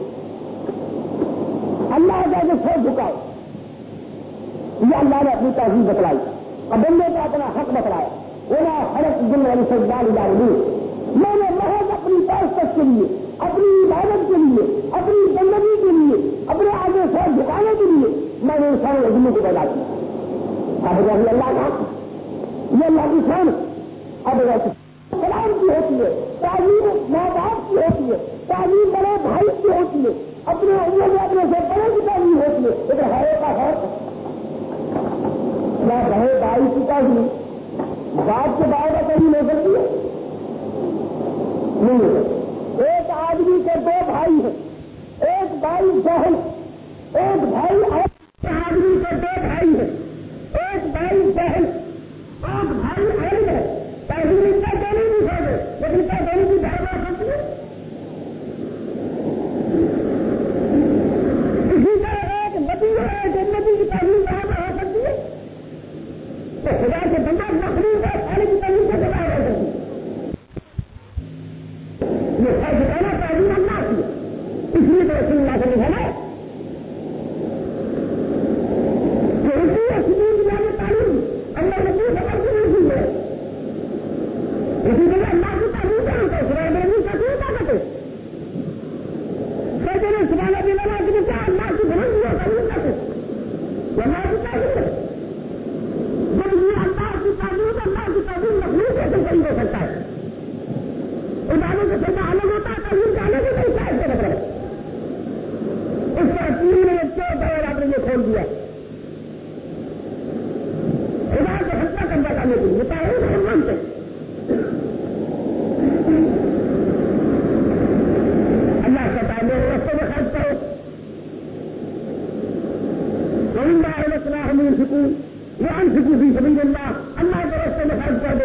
اللہ کا جو سر جھکائے. یہ اللہ نے اپنی تہذیب بتلائی اور بندے کو اپنا حق بتلایا. ولا خلقت الجن والانس الا ليعبدون. میں نے محض اپنی پرستش کے لیے، اپنی عبادت کے لیے، اپنی بندگی کے لیے، اپنے آگے سر جھکانے کے لیے میں نے انسان اور جنوں کو پیدا کیا. اب یہ اللہ کا یہ اللہ کی شان. اب سلام کی ہوتی ہے، تعلیم ماں باپ کی ہوتی ہے، تعلیم بڑے بھائی کی ہوتی ہے، اپنے عمر میں اپنے سے بڑے کی تعلیم ہوتی ہے. لیکن ہے کا ہے نہ بڑے بھائی کی تعلیم باپ کے بعد کا تعلیم ہو سکتی ہے نہیں ہے. ایک آدمی کے دو بھائی ہیں، ایک بھائی جہل، ایک بھائی آدمی کے دو بھائی ہیں، ایک بھائی جہل، ایک بھائی علم ہے. تعلیم کا دونوں نہیں ہو گئے لیکن کیا دونوں کی دھارنا ہو سکتی ہے. اسی طرح ایک نبی ہے جنتی کی تعلیم دھارنا ہو سکتی ہے. تو خدا کے بندہ مخلوق ہے سارے کی تعلیم سے خدا ہو سکتی ہے. یہ سر جھکانا تعلیم اللہ کی ہے، اس لیے تو رسول اللہ سے نکالا ہے کہ اسی اسلوب کی جانے تعلیم اللہ نبی سمجھ کے نہیں سی ہے. اسی طرح اللہ کی تعلیم کیا ہوتا ہے؟ سبحان اللہ کا کوئی طاقت ہے. سجنے سبحان اللہ کی کیا اللہ کی بلندی ہے تعلیم کا ہے اللہ کی تعلیم ہے. جب یہ اللہ کی تعلیم مخلوق کیسے صحیح ہو سکتا ہے؟ اداروں سے سوچا الگ ہوتا ہے، تعلیم کا الگ ہوتا ہے. اس کا مطلب اس کا 3 منٹ کے بغیر آپ نے یہ کھول دیا خدا کو ہنسا کندا کرنے کے لیے تعلیم سے. اللہ کا تعلیم رستے میں خرچ کرو. یہ انفقوا فی سبیل اللہ، اللہ کے راستے میں خرچ کر دو.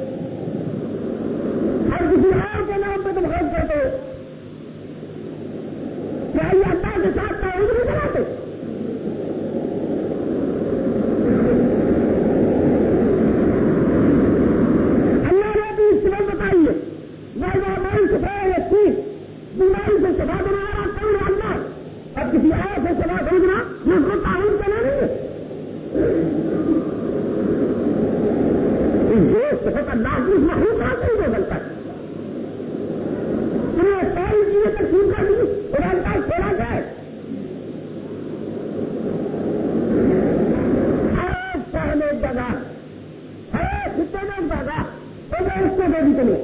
ہر کسی اور کے نام پہ تم خرچ کرتے ہو. کیا یہ اللہ کے ساتھ تعلق نہیں بناتے؟ اللہ نے بھی اس طرح بتائی ہے بیماری سے بیماری سے شفا دینے والا کون ہے؟ اللہ. اب کسی اور سے شفا خریدنا یہ اس کو تعاون کرنا نہیں ہے. جو صفت اللہ کی اس مخلوق حاصل ہو سکتا ہے. انہیں ساری چیزیں تقسیم کر دی قرآن کا کھولا جائے. ہر شہر میں ایک جگہ، ہر خطے میں ایک جگہ تو میں اس کو دے دی چلے.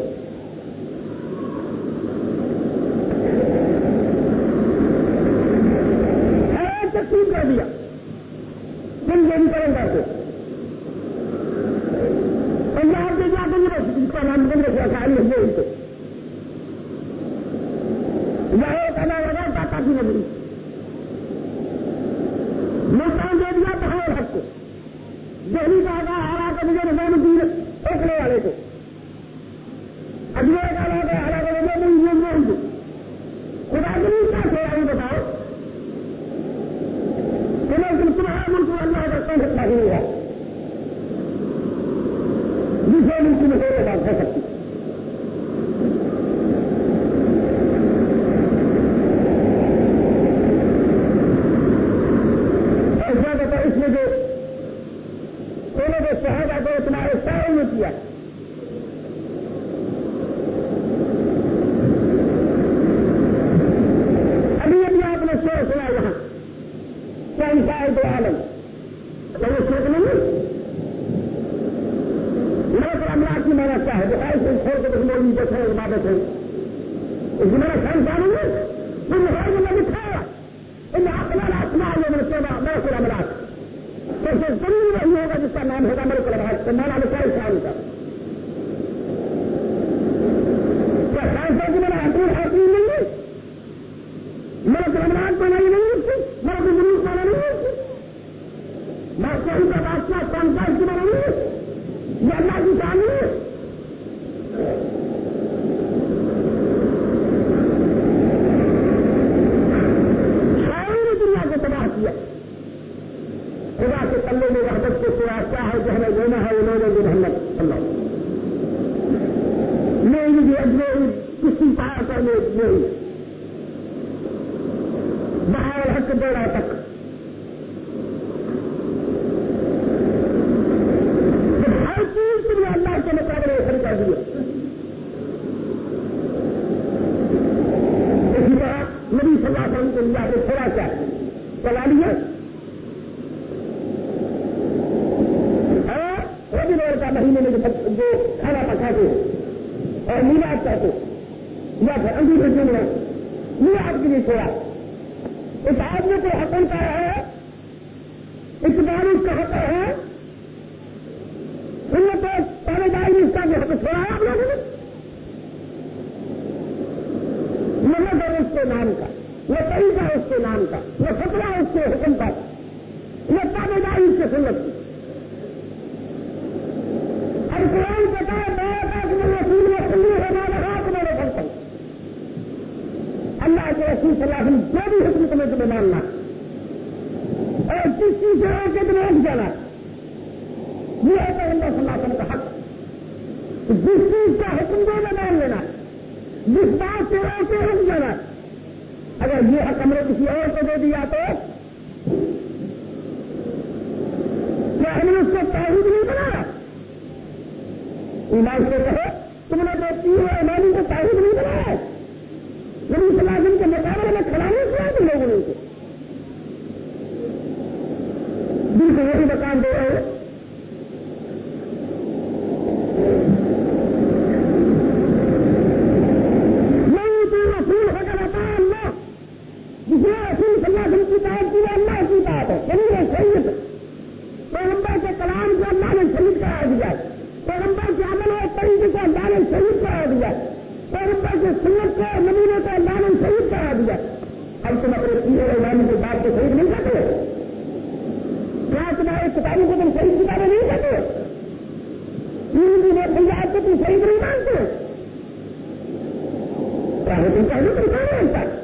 ہر تقسیم کر دیا تم یہ بھی کریں گے. پنجاب کے جا کے جس کا نام بند رکھا خالی ہے ان کو یہ کہنا لگا ٹاٹا کی نگری ملتان دے دیا بہار حق کو. دہلی کا آگاہ ہرا کر مجھے نظام الدین روکنے والے کو اجمیر کا لوگ ہرا کر نظام کو خدا کے لیے کیا چھوڑا یہ بتاؤ. تمہارا ملک اللہ کا کوئی حصہ نہیں ہے دوسرے ملک میں کوئی بات ہو سکتی. کوئی کا بادشاہ کون سا اس کی بنائی یہ اللہ کی تعلیم ساری دنیا کو تباہ کیا. خدا کے کلے میں وحدت کے سوا کیا ہے جو ہمیں دینا ہے انہوں نے محمد صلی اللہ نہیں اجمیر کسی پایا کرنے نہیں بہار حق بیڑا تک ہر چیز کے لیے اللہ کے مقابلے کھڑے کر دیا. اسی طرح نبی صلی اللہ علیہ وسلم کو اللہ کو تھوڑا کیا چلا لیا اور روز کا مہینے میں جو کھانا پکاتے اور میلاد چاہتے یا پھر اندھی بھیجنے میں میلاد کے لیے چھوڑا. اس آدمی کو حکم کا ہے اس بارش کا حق ہے ان کو پہلے داری اس کا جو حق چھوڑا ہے آپ لوگوں نے نمک ہے اس کے نام کا وہ طریقہ اس کے نام کا وہ خطرہ اس کے حکم کا وہ پہلے داری اس کے سنت کی. اور قرآن پتا ہے رسول میں کھلی ہمارا ہاتھ میرے گھر پر اللہ کے رسول صلی اللہ علیہ وسلم جو بھی حکم تمہیں تمہیں ماننا اور جس چیز سے ہو کے تمہیں اٹھ جانا یہ ہے کہ اللہ صلی اللہ علیہ وسلم کا حق. جس چیز کا حکم دے میں مان لینا جس بات سے ہو کے اٹھ جانا. اگر یہ حق ہم نے کسی اور کو دے دیا تو کیا ہم نے اس کو توحید نہیں بنایا؟ ایمان سے کہو تم نے دیکھتی ہو ایمانی کو توحید نہیں بنایا. نبی صلی اللہ علیہ وسلم کے مقابلے میں کھڑا نہیں کیا تم لوگوں نے دل کو وہی مکان دے رہے ہو. نہیں تو رسول ہو کر بتا اللہ جس نے رسول صلی اللہ علیہ وسلم کی تعریف کی اللہ کی بات ہے یعنی شہید پیغمبر کے کلام کو اللہ نے شہید کرا دیا. پیغمبر کے عمل اور طریقے کو اللہ نے شہید کرا دیا. پیغمبر کے سنت کو نمونے کو اللہ نے شہید کرا دیا. اب تم اپنے پیے ایمانی کی بات کو شہید نہیں کرتے ہو؟ کیا تمہارے کتابوں کو تم شہید کتابیں نہیں کرتے ہو؟ پنجاب کو تم شہید نہیں مانتے ہو؟ چاہے تم پہلے تم کہاں مانتا ہے؟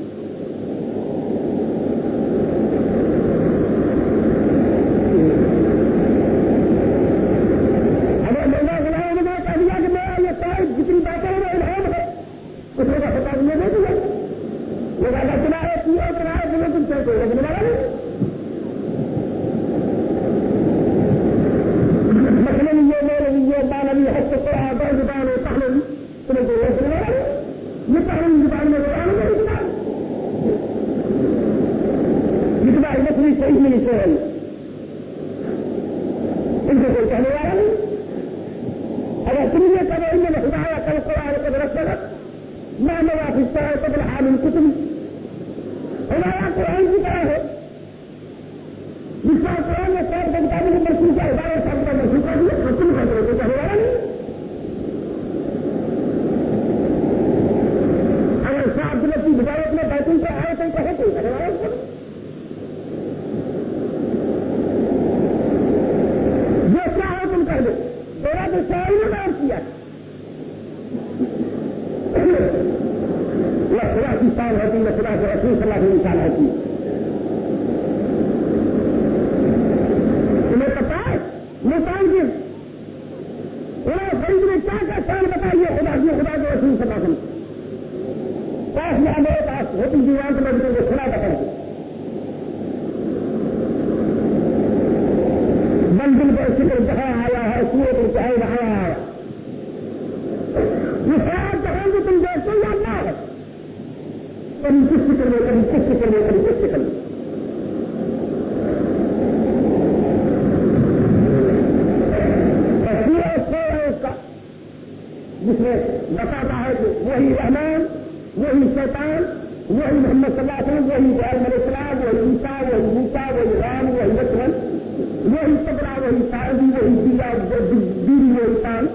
جس میں بتاتا ہے کہ وہی رحمان وہی شیطان وہی محمد صلی اللہ علیہ وسلم وہی ابراہیم علیہ السلام وہی عیسیٰ وہی موسیٰ وہی رام وہی لکشمن وہی صبرا وہی سعدی وہی دیا بیوی وہی کان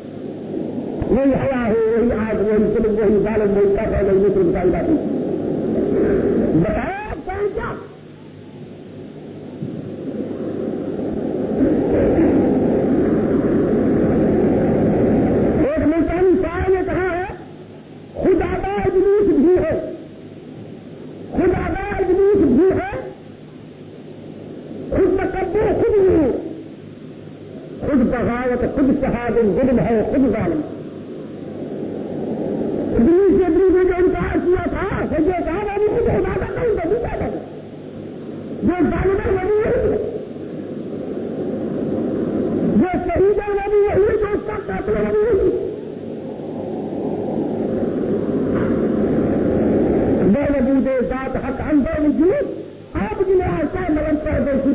وہی حیا ہے وہی آگ وہی ظلم وہی ظالم وہی کافر وہی مصر بتائی جاتی بتایا کون کیا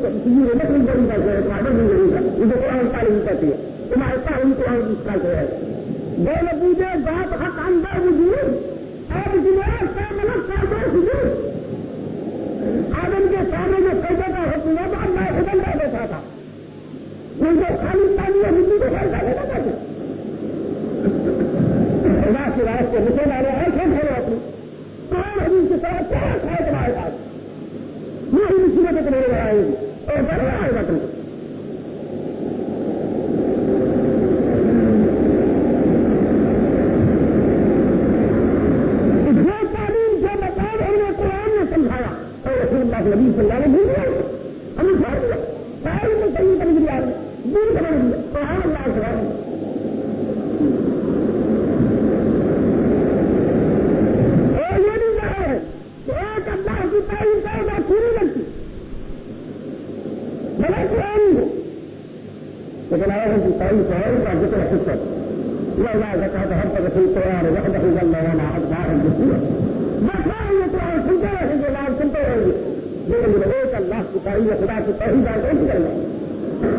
مسلم بڑی کرتے ہیں تمہارے بھی ضرور ہے یہ جو قرآن تعلیم کرتی ہے تمہارے تعلیم قرآن کی کرتے ہیں بے نبوجے ذات حق اندر وجود اب جناب کا ملک کا دو وجود آدم کے سامنے جو سجدے کا حکم ہے تو اللہ خدل کر دیتا تھا ان کو خالی پانی ہے وجود کو خیر کر دیتا تھا خدا کی رات سے مجھے والے آنکھیں کھولو اپنی قرآن حدیث کے ساتھ کیا ہے تمہارے پاس یہ ہی مصیبتیں تمہیں آئے گی اور بڑا آئے گا تم کو نبی صلی اللہ علیہ وسلم ہمیں چھوڑ دیا ساری کو صحیح کرنے کے لیے آ رہے دور کرنے کے لیے سبحان اللہ سبحان اللہ اور یہ بھی کہا ہے کہ ایک اللہ کی تعریف کرے گا پوری لگتی بڑا قرآن کو لیکن آیا ہے کہ تعریف ہے کا ذکر حصہ یہ اللہ کا کہا ہر طرف سے تیار ہے وقت حضر اللہ والا اخبار ہے بس یہ قرآن سنتے رہیں گے لال سنتے رہیں گے لیکن ایک اللہ کی تعریف خدا کی توحید آئے کون کرے گا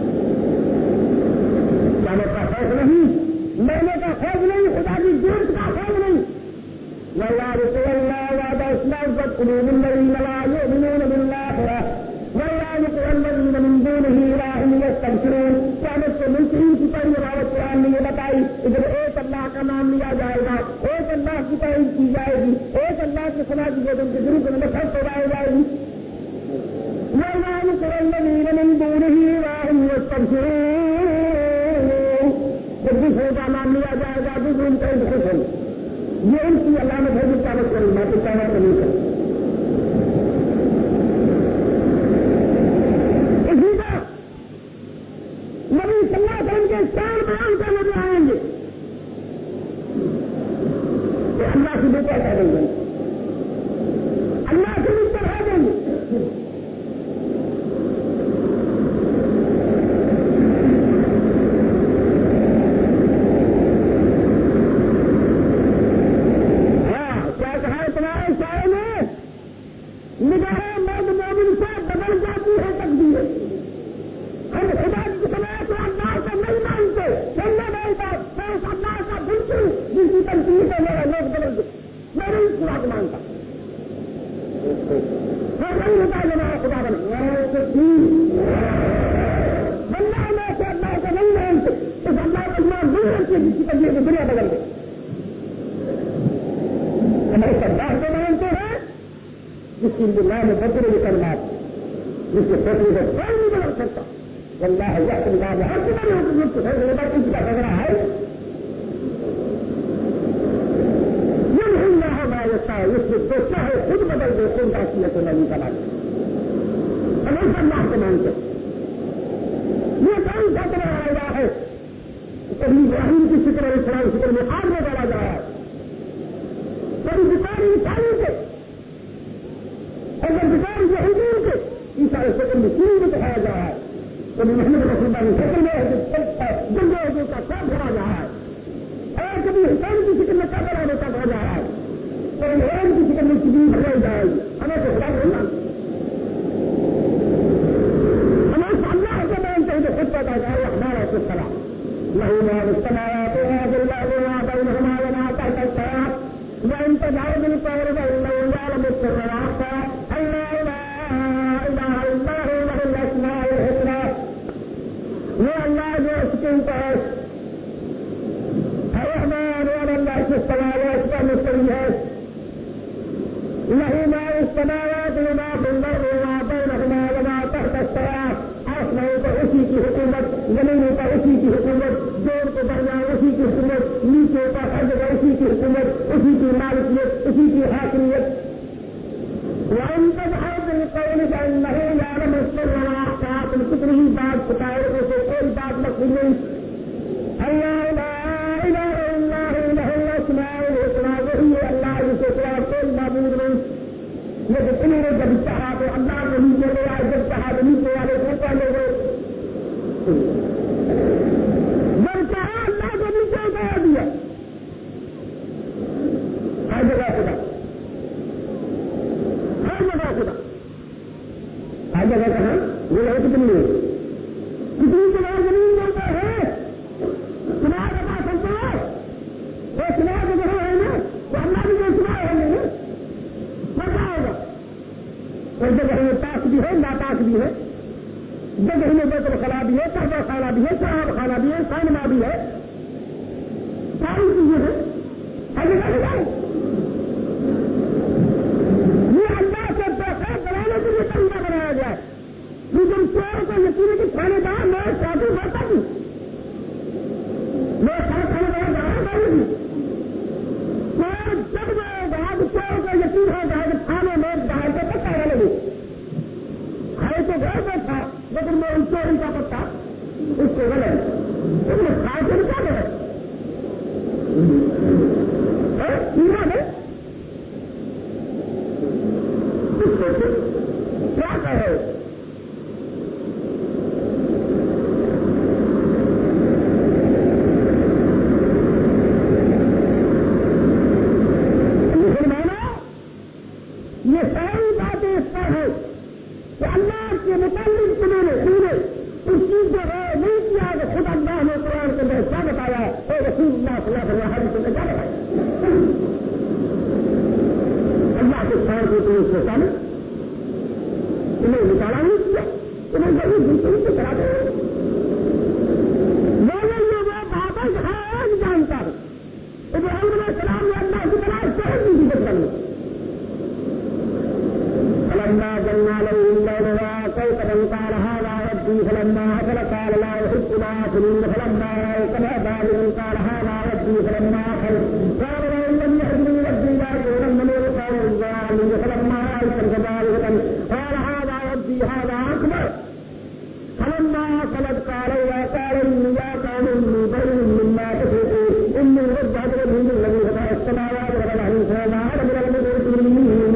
جانے کا خوف نہیں مرنے کا خوف نہیں خدا کی جرت کا خوف نہیں واللہ رسول اللہ وعدہ اسلام قد قلوب الذین لا یؤمنون بالآخرہ واللہ رسول الذین من دونه اله یستبشرون قیامت کے منکرین کی پہلی روایت قرآن نے یہ بتائی ادھر ایک اللہ کا نام لیا جائے گا ایک اللہ کی تعریف کی جائے گی ایک اللہ کے خدا کی ان کے ضرور میں خرچ ہو جائے گی واللہ رسول الذین من دونه اله یستبشرون جب دوسروں کا نام لیا جائے گا دوسروں کا خوش ہوں یہ ان کی علامت ہے جو تعلق کریں میں تو کہنا نہیں کروں اسی کا نبی صلی اللہ علیہ وسلم کے شان بیان کرنے میں آئیں گے کہ اللہ کی بیٹا کہہ دیں گے اللہ سے بھی چڑھا دیں گے جگہ کہاں کتنی ہے؟ کتنی کنار زمین بولتے ہیں؟ کنار کا پاس چلتا ہے وہ کنار کے جگہ ہے نا تو اللہ بھی جو کنار ہے نا کیا ہوگا؟ اور جگہ میں تاش بھی ہے ناتاش بھی ہے، جگہ میں بیت الخلا بھی ہے، قہوہ خانہ بھی ہے، شراب خانہ بھی ہے، سینما بھی ہے، ساری چیزیں ہیں۔ یہ اللہ سے پیسہ بنانے کے لیے طریقہ بنایا گیا ہے، لیکن چور کو یقین کہ کھانے دار میں شادی ہوتا نہیں، میں کھانے دار جانا چاہیے چور جب جائے گا تو چور کو یقین ہو جائے کہ کھانے میں باہر کا پتا لگے کھائے تو گھر پہ تھا لیکن میں ان چور کا پتا اس کو غلط اس میں کھائے تو کیا کرے کیا کہے مسلمانوں یہ ساری باتیں اس پر ہے کہ اللہ کے متعلق تمہیں نے اس چیز کو نہیں کیا کہ خود اللہ نے قرآن کے اندر کیا بتایا ہے اور رسول اللہ صلی اللہ علیہ وسلم نے کیا بتایا اللہ کے شان کو تم اس کو سامنے تمہیں نکالا نہیں کیا تمہیں ضرور دوسرے سے کرا دے میں نے یہ وہ بابا آج جانتا ہوں ابراہیم علیہ السلام نے اللہ کی طرح شہر کی عزت کرنے فلما جنى له الليل وكوكبا قال هذا ربي فلما أفل قال لا يحب الآخرين فلما رأى بادر قال هذا ربي فلما أفل قال لئن لم يهدني ربي لأكونن من القوم الظالمين فلما رأى الشمس بازغة قال هذا ربي هذا أكبر فلما أفلت قال إني يا قوم إني بريء مما تشركون إني وجهت وجهي للذي فطر السماوات والأرض وما أنا من المشركين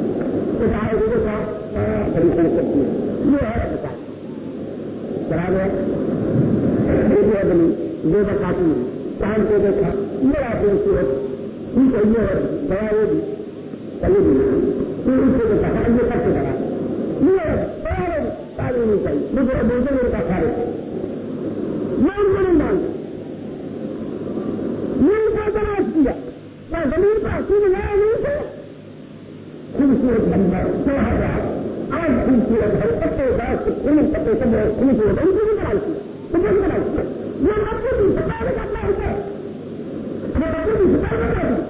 دو بکاتی چاند کو دیکھا میرا خوبصورت ٹھیک ہے یہ دیا ہوگی چلے گی پھر اس کو دیکھا یہ سب سے کرا یہ تعلیم نہیں چاہیے مجھے بولتے میرے پاس سارے میں ان کو نہیں مانتا میں ان کو تلاش کیا میں زمین پر اصول لایا نہیں تھا خوبصورت بندر 2000 آج خوبصورت ہے پتے داس پتے سب خوبصورت ان کو بھی تلاش کیا تو کیسے تلاش کیا یہ بچے بھی سفار کرنا ہوتا ہے یہ بچے بھی سفار کرنا ہے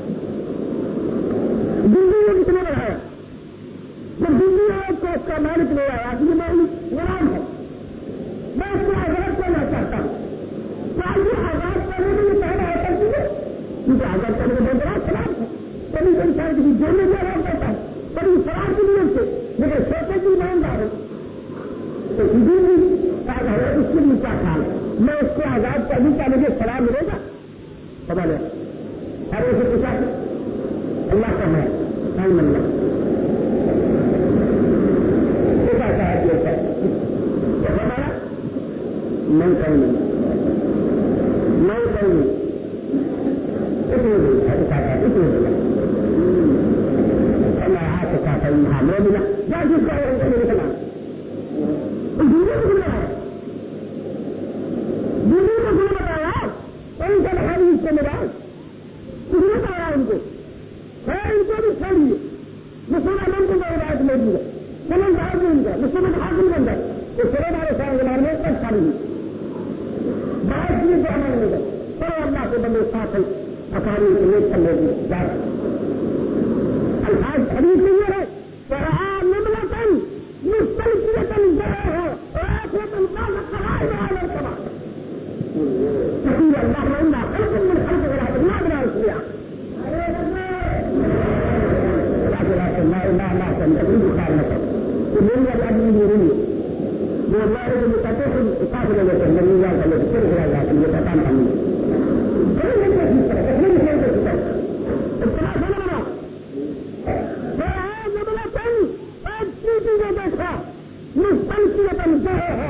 دلی نے کتنے بڑھایا جب دلی آئے تو اس کا مالک لے آیا کہ میں غلام ہے میں اس کو آزاد کرنا چاہتا ہوں چاہیے آزاد کرنے کے لیے پہلے ایسا کیجیے کیونکہ آزاد کرنے کے بہت بڑا خلاف ہے کبھی انسان کسی جیل میں جا رہا کرتا ہے کبھی فرار کی نیت سے لیکن سوچے کی ایماندار ہے تو کسی بھی اس کے لیے کیا خیال ہے میں اس کو آزاد کر دوں کیا مجھے سلام ملے گا سوال ہے ہر اسے پوچھا اللہ کا ہے اللہ ایسا ہے ہمارا میں کہیں نہیں میں کہیں نہیں اتنے دن ایسا ہے اتنے دن اللہ ہاتھ سے کہا ہاں میں بھی نہ جا جس کا میرے سلام دنیا کو بنا ہے دنیا کو گل بتایا ان کا بہت اس کو ملا کچھ نہیں بتایا ان کو خیر ان کو بھی چھوڑیے مسلمان کو روایت میں دی ہے چلن باہر بھی ان کا مسلمان حاصل بن جائے تو چلے والے سال گزار میں کچھ کھالی نہیں باہر چیز جو ہمارے مل گئے چلو اللہ کے بندے ساتھ اکاری کے لیے چل رہے جائے الفاظ خرید نہیں ہے نملتن مستلقیتن ذرا آخرتن بعد قرائب على الكبائر تقول اللهم إنا خلق من خلق غيرها ما بنا رسولها لكن ما تنتظر بخارنة ومن يجعل يريد والله إذا متتخذ قابل لكم من الله الذي ترك الله لكن يتقام عنه فلن يجب في السنة فلن يجب في السنة الصلاة فلنا فهذا نملتن أجسيتي جدتها مستلقية ذرها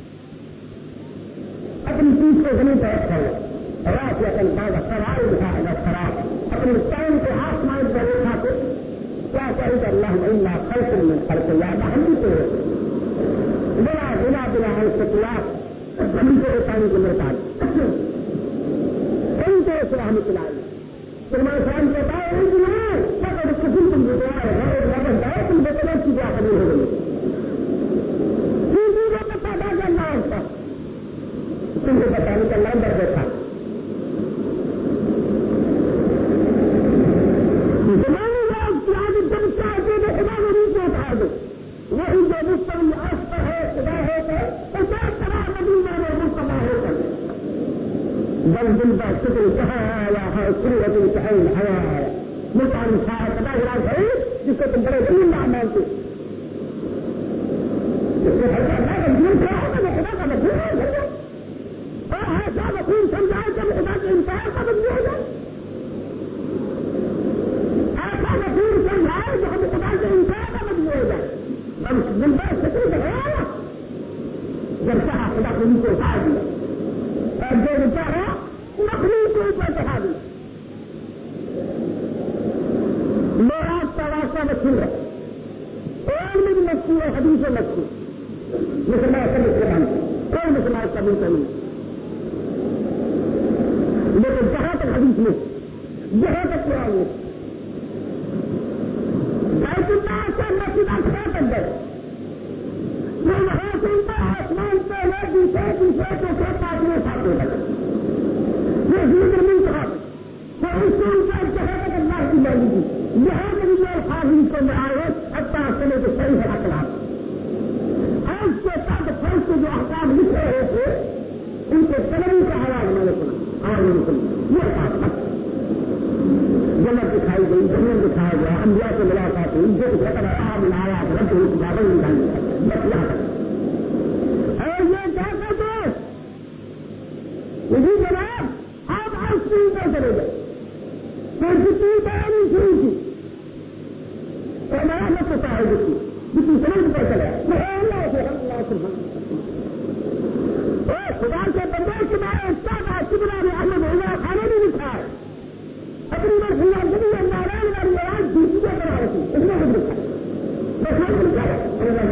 اپنی چیز کو زمین پر رکھا ہوا رات یا تنخواہ سوال دکھا ہے خراب اپنے ٹائم کو آسمان پر رکھا کے کیا کہے گا اللہ خلق من خلق یا ہم بھی تو بلا بلا بلا استقلال ہم کو پانی کے مرتاج ان کو اسلام چلائی سلمان خان کے پاس قسم تم کو تم بچوں کی کیا قبول ہو گئی کو پتا تھا کہ اللہ ہوتا تم کو پتا نہیں کہ اللہ اندر بیٹھا زمانے لوگ آج جب چاہتے تھے خدا نبی کو اٹھا دو وہی جو مستقل آستا ہے خدا ہو کر اسے طرح مدینہ میں مستقبل ہو کر بل دل کا شکر کہاں آیا ہے سورت کہیں آیا ہے ملتان شاہ خدا گراج ہے جس کو تم بڑے دلیل نہ مانتے اس کو خدا کا مجبور کیا ہوگا میں خدا کا مجبور ہو جائے اور ایسا وقوع سمجھائے کہ خدا کے انسان کا مجبور ہو جائے ایسا وقوع سمجھائے جو ہم خدا کے انسان کا مجبور ہو جائے ہم دل کا شکر کہاں جب چاہا خدا کو ان کو اٹھا دیا اور جو چاہا مخلوق کو اوپر چڑھا دیا میرا واسطہ مشہور ہے اور میں بھی مشہور ہے حدیث مشہور مسلمان سب اس کے نام کوئی مسلمان قبول کا نہیں لیکن جہاں تک حدیث میں جہاں تک قرآن میں بیت اللہ سے مسجد اقصی تک گئے وہ وہاں سے آسمان سے لے دوسرے کو پاٹنے ساتھوں تک یہ ذکر نہیں کہا تو اس سے اوپر جہاں تک اللہ کی مرضی کی یہاں کے بھی میرے خاصی کو میں آئے اچھا سنے تو صحیح ہے اخلاق اور اس کے ساتھ فرض کے جو احکام لکھ رہے تھے ان کے سلمی کا آواز میں نے سنا آواز میں سنا یہ بات تھا جنت دکھائی گئی زمین دکھایا گیا انبیاء سے ملاقات ہوئی جو کچھ خطر آم آیا رد ہوئی بابل نکال بس یہاں تک اور یہ کیا کہتے ہیں یہی جناب آپ آج کی اوپر چلے گئے پھر جتنی تیاری شروع کی تو نیا مت ہوتا ہے جتنی سمجھ پر چلے اللہ سے خدا کے بندے کے بارے کبرا میں احمد ہوگا کھانے بھی لکھا ہے اپنی بار خلا نبی نارائن والی آواز دوسری کو بنا رہی اس میں کچھ لکھا ہے بس میں لکھا ہے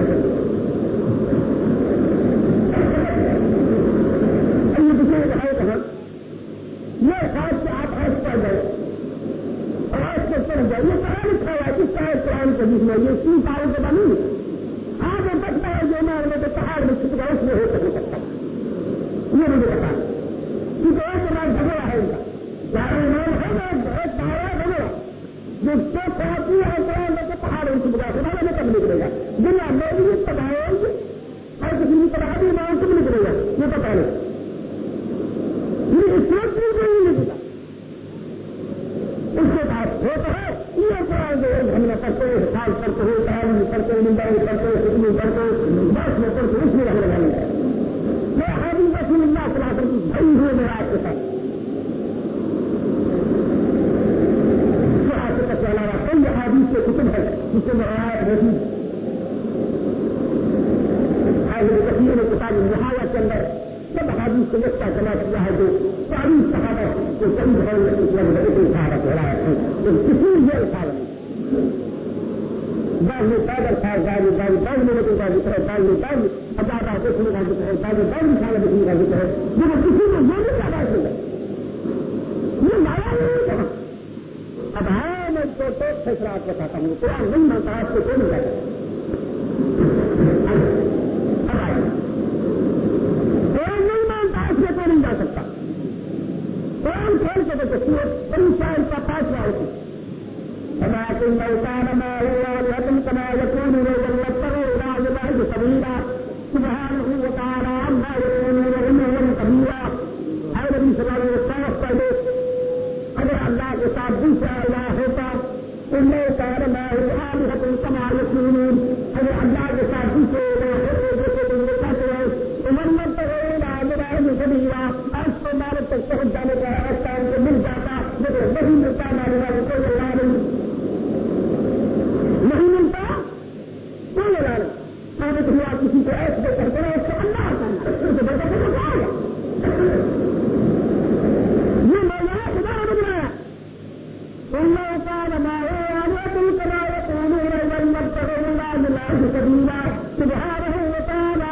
یہ خاص سے آپ حج پڑ گئے اور آج سے چڑھ گئے یہ کہاں لکھا ہوا ہے کس طرح قرآن کے جس میں یہ 3 سال کے بعد نہیں آج وہ بچتا ہے جو میں تو پہاڑ میں چھپ گیا اس میں ہو سکتا یہ مجھے بتا کیونکہ ایک بار جھگڑا ہے ان کا چاہے نام ہے نا ایک پہاڑا جھگڑا جو کھاتی ہے قرآن میں تو پہاڑ میں چھپ گیا خدا میں کب نکلے گا دنیا میں بھی تباہ ہوگی اور کسی بھی تباہ بھی نام کب نکلے گا یہ پتا نہیں اس وقت بھی کوئی نہیں نکلا اس کے بعد ہوتا ہے یہ قرآن جو ہم نے پڑھتے حساب کرتے ہوئے تعلیم کرتے نمبر کرتے حکم کرتے بس میں پڑھتے اس میں رہنے والے میں حدیث رسول اللہ صلی اللہ علیہ وسلم کی بھری ہوئے میرا آپ کے ساتھ صحابہ کے علاوہ کئی احادیث کے کتب ہے جس سے روایت ہوتی کثیر نے کتاب نہایت کے اندر سب حادیث کو یکتا جمع کیا ہے جو ساری صحابہ کو کئی بھائی صحابہ کہہ رہا ہے تو کسی یہ اٹھارہ نہیں بعض میں پیدل تھا بعض میں لوگوں کا ذکر ہے بعض میں ابادہ دیکھنے کا ذکر ہے بعض میں خانہ دیکھنے کا ذکر ہے لیکن کسی کو یہ نہیں پیدا کیا یہ لایا نہیں کہا اب ہے میں تو فیصلہ آپ بتاتا ہوں قرآن نہیں مانتا آپ کو کوئی نہیں جاتا قرآن نہیں مانتا اس میں کوئی نہیں جا سکتا قرآن کھیل کے دیکھتے بڑی شاعر کا فیصلہ ہوتی ولكن لو كان ما هو آلهة كما يكون لو يبتغوا إلى الله سبيلا سبحانه وتعالى عما يكونون علوا كبيرا اے نبی صلی اللہ علیہ وسلم پہلے اگر اللہ کے ساتھ دوسرا الہ ہوتا تو لو كان ما هو آلهة كما يكونون اگر اللہ کے ساتھ دوسرے الہ ہوتے جیسے تم لوگ کہتے ہیں تو من يبتغوا إلى الله سبيلا اس کو مالک تک پہنچ جانے کا راستہ ان کو مل جاتا لیکن نہیں ملتا مالک کو کوئی اللہ نہیں ملتا کوئی لڑائی ثابت ہوا کسی کو ایسے کرتے ہیں اس کو اللہ کرنا اس سے بڑا کیا ہے یہ مولانا خدا نے بنایا اللہ تعالی ما هو آلهة كما يقولون والمبتغون إلى الله سبيلا سبحانه وتعالى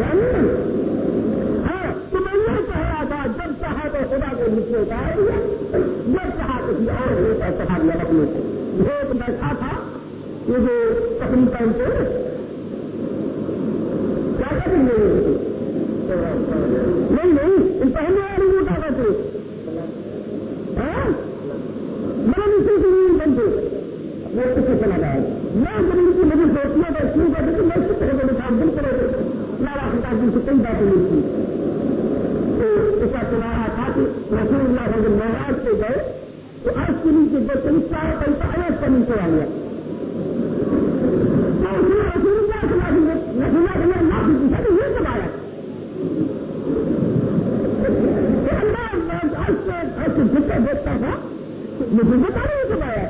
ہاں تو میں یہ کہہ رہا تھا جب چاہا تو خدا کو نیچے اتار دیا، جب چاہا کسی اور ایک اعتماد میں رکھنے سے ایک بیٹھا تھا یہ جو کپڑی پہنتے کیا کریں گے نہیں پہلے والی وہ کیا کرتے میں نیچے سے نہیں بنتے وہ کسی چلا جائے میں زمین کی مجھے سوچنا تھا شروع کرتے کہ میں کس طرح کے ساتھ دل کرے لالا خطاب سے کئی باتیں نہیں کی تو اس کا سنایا تھا کہ رسول اللہ جب معراج سے گئے تو آج کے نیچے جو سلسلہ ہے کئی آیت کا نیچے آ گیا رسول اللہ صلی اللہ علیہ وسلم معافی پوچھا تو یہ سب آیا جتنا دیکھتا تھا مجھے بتا نہیں سب آیا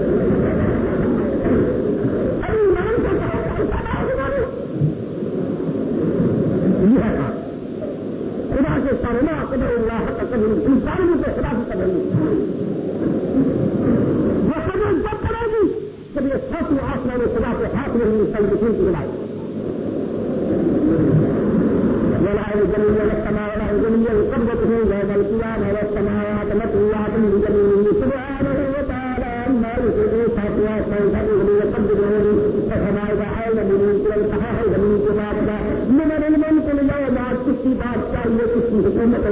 ارے ایمان کو یہ ہے خدا کے سامنے قدر اللہ قدر انسان کو خدا کی قدر وہ قدر جب کرے گی جب یہ ساتھ آسمان خدا کے ہاتھ میں سنگین کی بنائی جميل السماوات جميل قبضته يوم القيامة والسماوات مطويات بيمينه سبحانه وتعالى عما يشركون خاطئات من فضله يقبضه فكما إذا حال منه والصحاح من كتابه من الملك اليوم کسی بات چاہیے کسی حکومت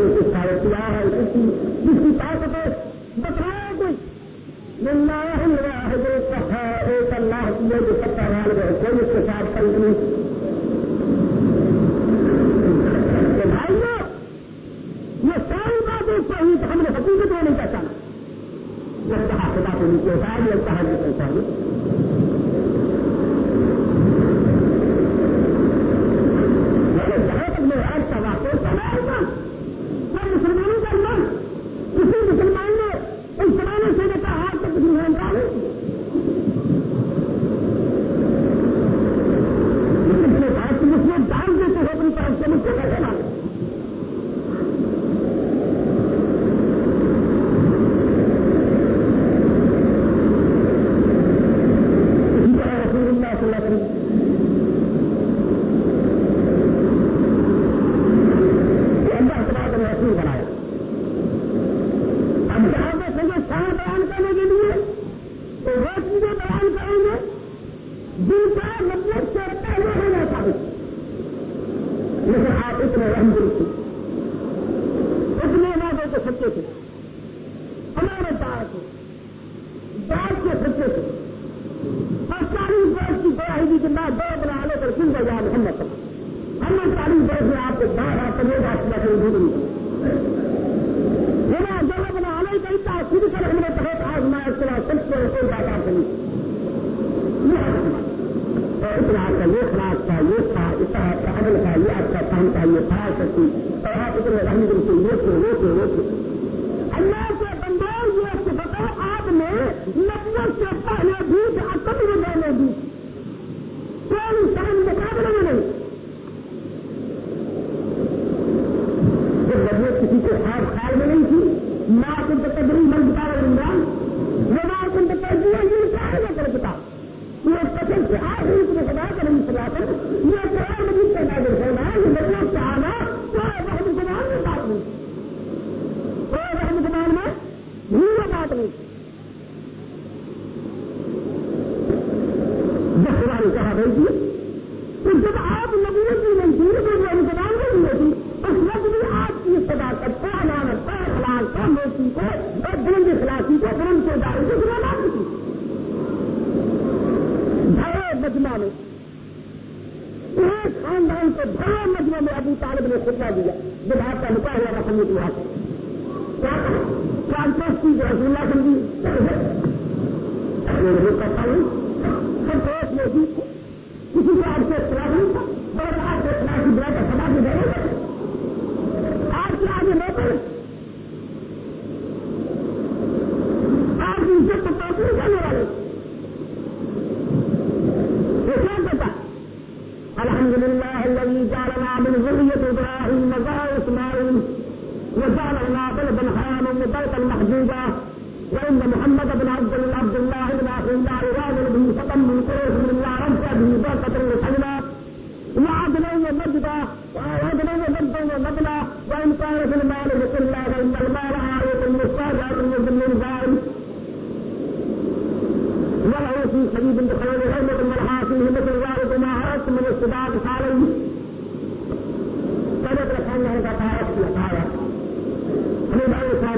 کسی طاقت بتایا کوئی اللہ الواحد القہار ایک اللہ کی ہے جو سب کا غالب ہے کوئی اس کے ساتھ فرق نہیں یہ ساری باتیں صحیح تو ہم نے حقیقت میں نہیں پہچانا یہ کہا خدا کو نیچے اٹھایا یہ کہا نہیں پہچانا جہاں تک میں آج کا واقعہ سنایا تھا وہ مسلمانوں کا ایمان کسی مسلمان نے اس زمانے سے لے کر آج تک مسلمان کا نہیں لیکن یہ بات مسلم ڈال دیتے ہو اپنی طرف سے مجھ کو کیسے مانگے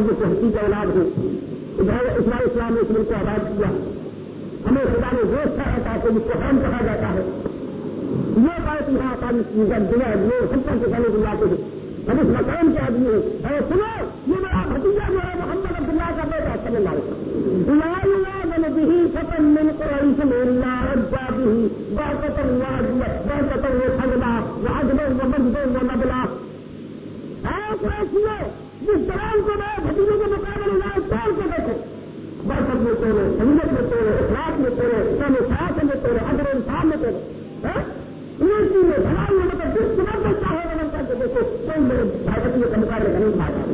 جو صحتی کی اولاد ہو. اسلام نے اس ملک کو آباد کیا. ہمیں خدا نے گوشت کا عطا کو جس کو ہم کہا جاتا ہے. یہ بات یہاں دنیا لوگ سب سے پہلے بلاتے ہیں. ہم اس مقام کے آدمی ہیں. اور سنو یہ میرا بھتیجا جو ہے محمد عبداللہ کا بیٹا صلی اللہ علیہ وسلم به فتن من قريش الا رجا به بركة وحجلا وعجبا ومجدا ونبلا. قریشیوں جس دوران کو میں بھتیجے کے مقابلے میں توڑ کے دیکھو. برکت میں توڑے, سنت میں توڑے, اخلاق میں توڑے, اسلام سیاست میں توڑے, عدل انسان میں توڑے. انہیں میں بھلائی میں مطلب جس طرح سے چاہے بدل کر کے دیکھو کوئی میرے بھارتیہ کے مقابلے کا نہیں پایا.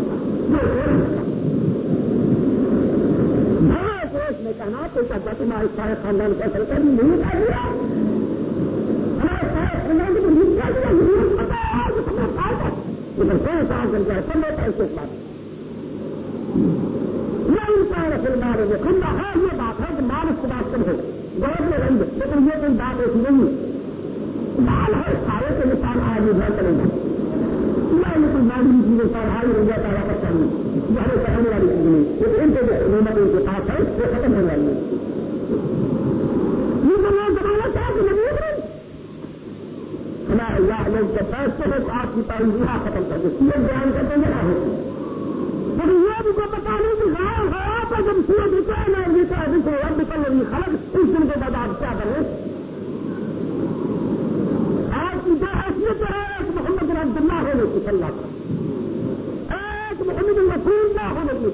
میں کہنا تو کہتا تمہارے سارے خاندان کا سرکار نہیں کر دیا. ہمارے سارے خاندان کو نہیں کر دیا. نہیں پتا ہے کہ تمہیں فائدہ لیکن کوئی کام کر جائے سب لوگ ایسے بات یہ انسان اصل مال ہے. خندہ ہے یہ بات ہے کہ مال اس کے بعد کم ہو غور میں رہی ہے لیکن یہ کوئی بات ایسی نہیں ہے. مال ہے سارے کے نشان آج بھی گھر کریں گے. میں کوئی مالی چیزیں سارا ہی ہو جاتا ہے واپس کرنے یہ ہمیں کرانے والی چیز نہیں. لیکن ان کے جو نعمت ان کے پاس ہے وہ ختم ہونے والی ہے. یہ تو لوگ زمانہ چاہ کہ نہیں ہمارا اللہ لوگ کے فیصلے ہے کہ آپ کی تعلیم یہاں ختم کر دے. سیت بیان کرتے ہیں نہ ہوتی لیکن یہ بھی کو بتا نہیں کہ غائب ہے آپ جب سیت اتنا نہ جیتا دیکھو اب نکل رہی خلق اس دن کے بعد آپ کیا کریں. آپ کی جو حیثیت ہے ایک محمد عبداللہ ہونے کی صلی اللہ علیہ ایک محمد رسول اللہ ہونے کی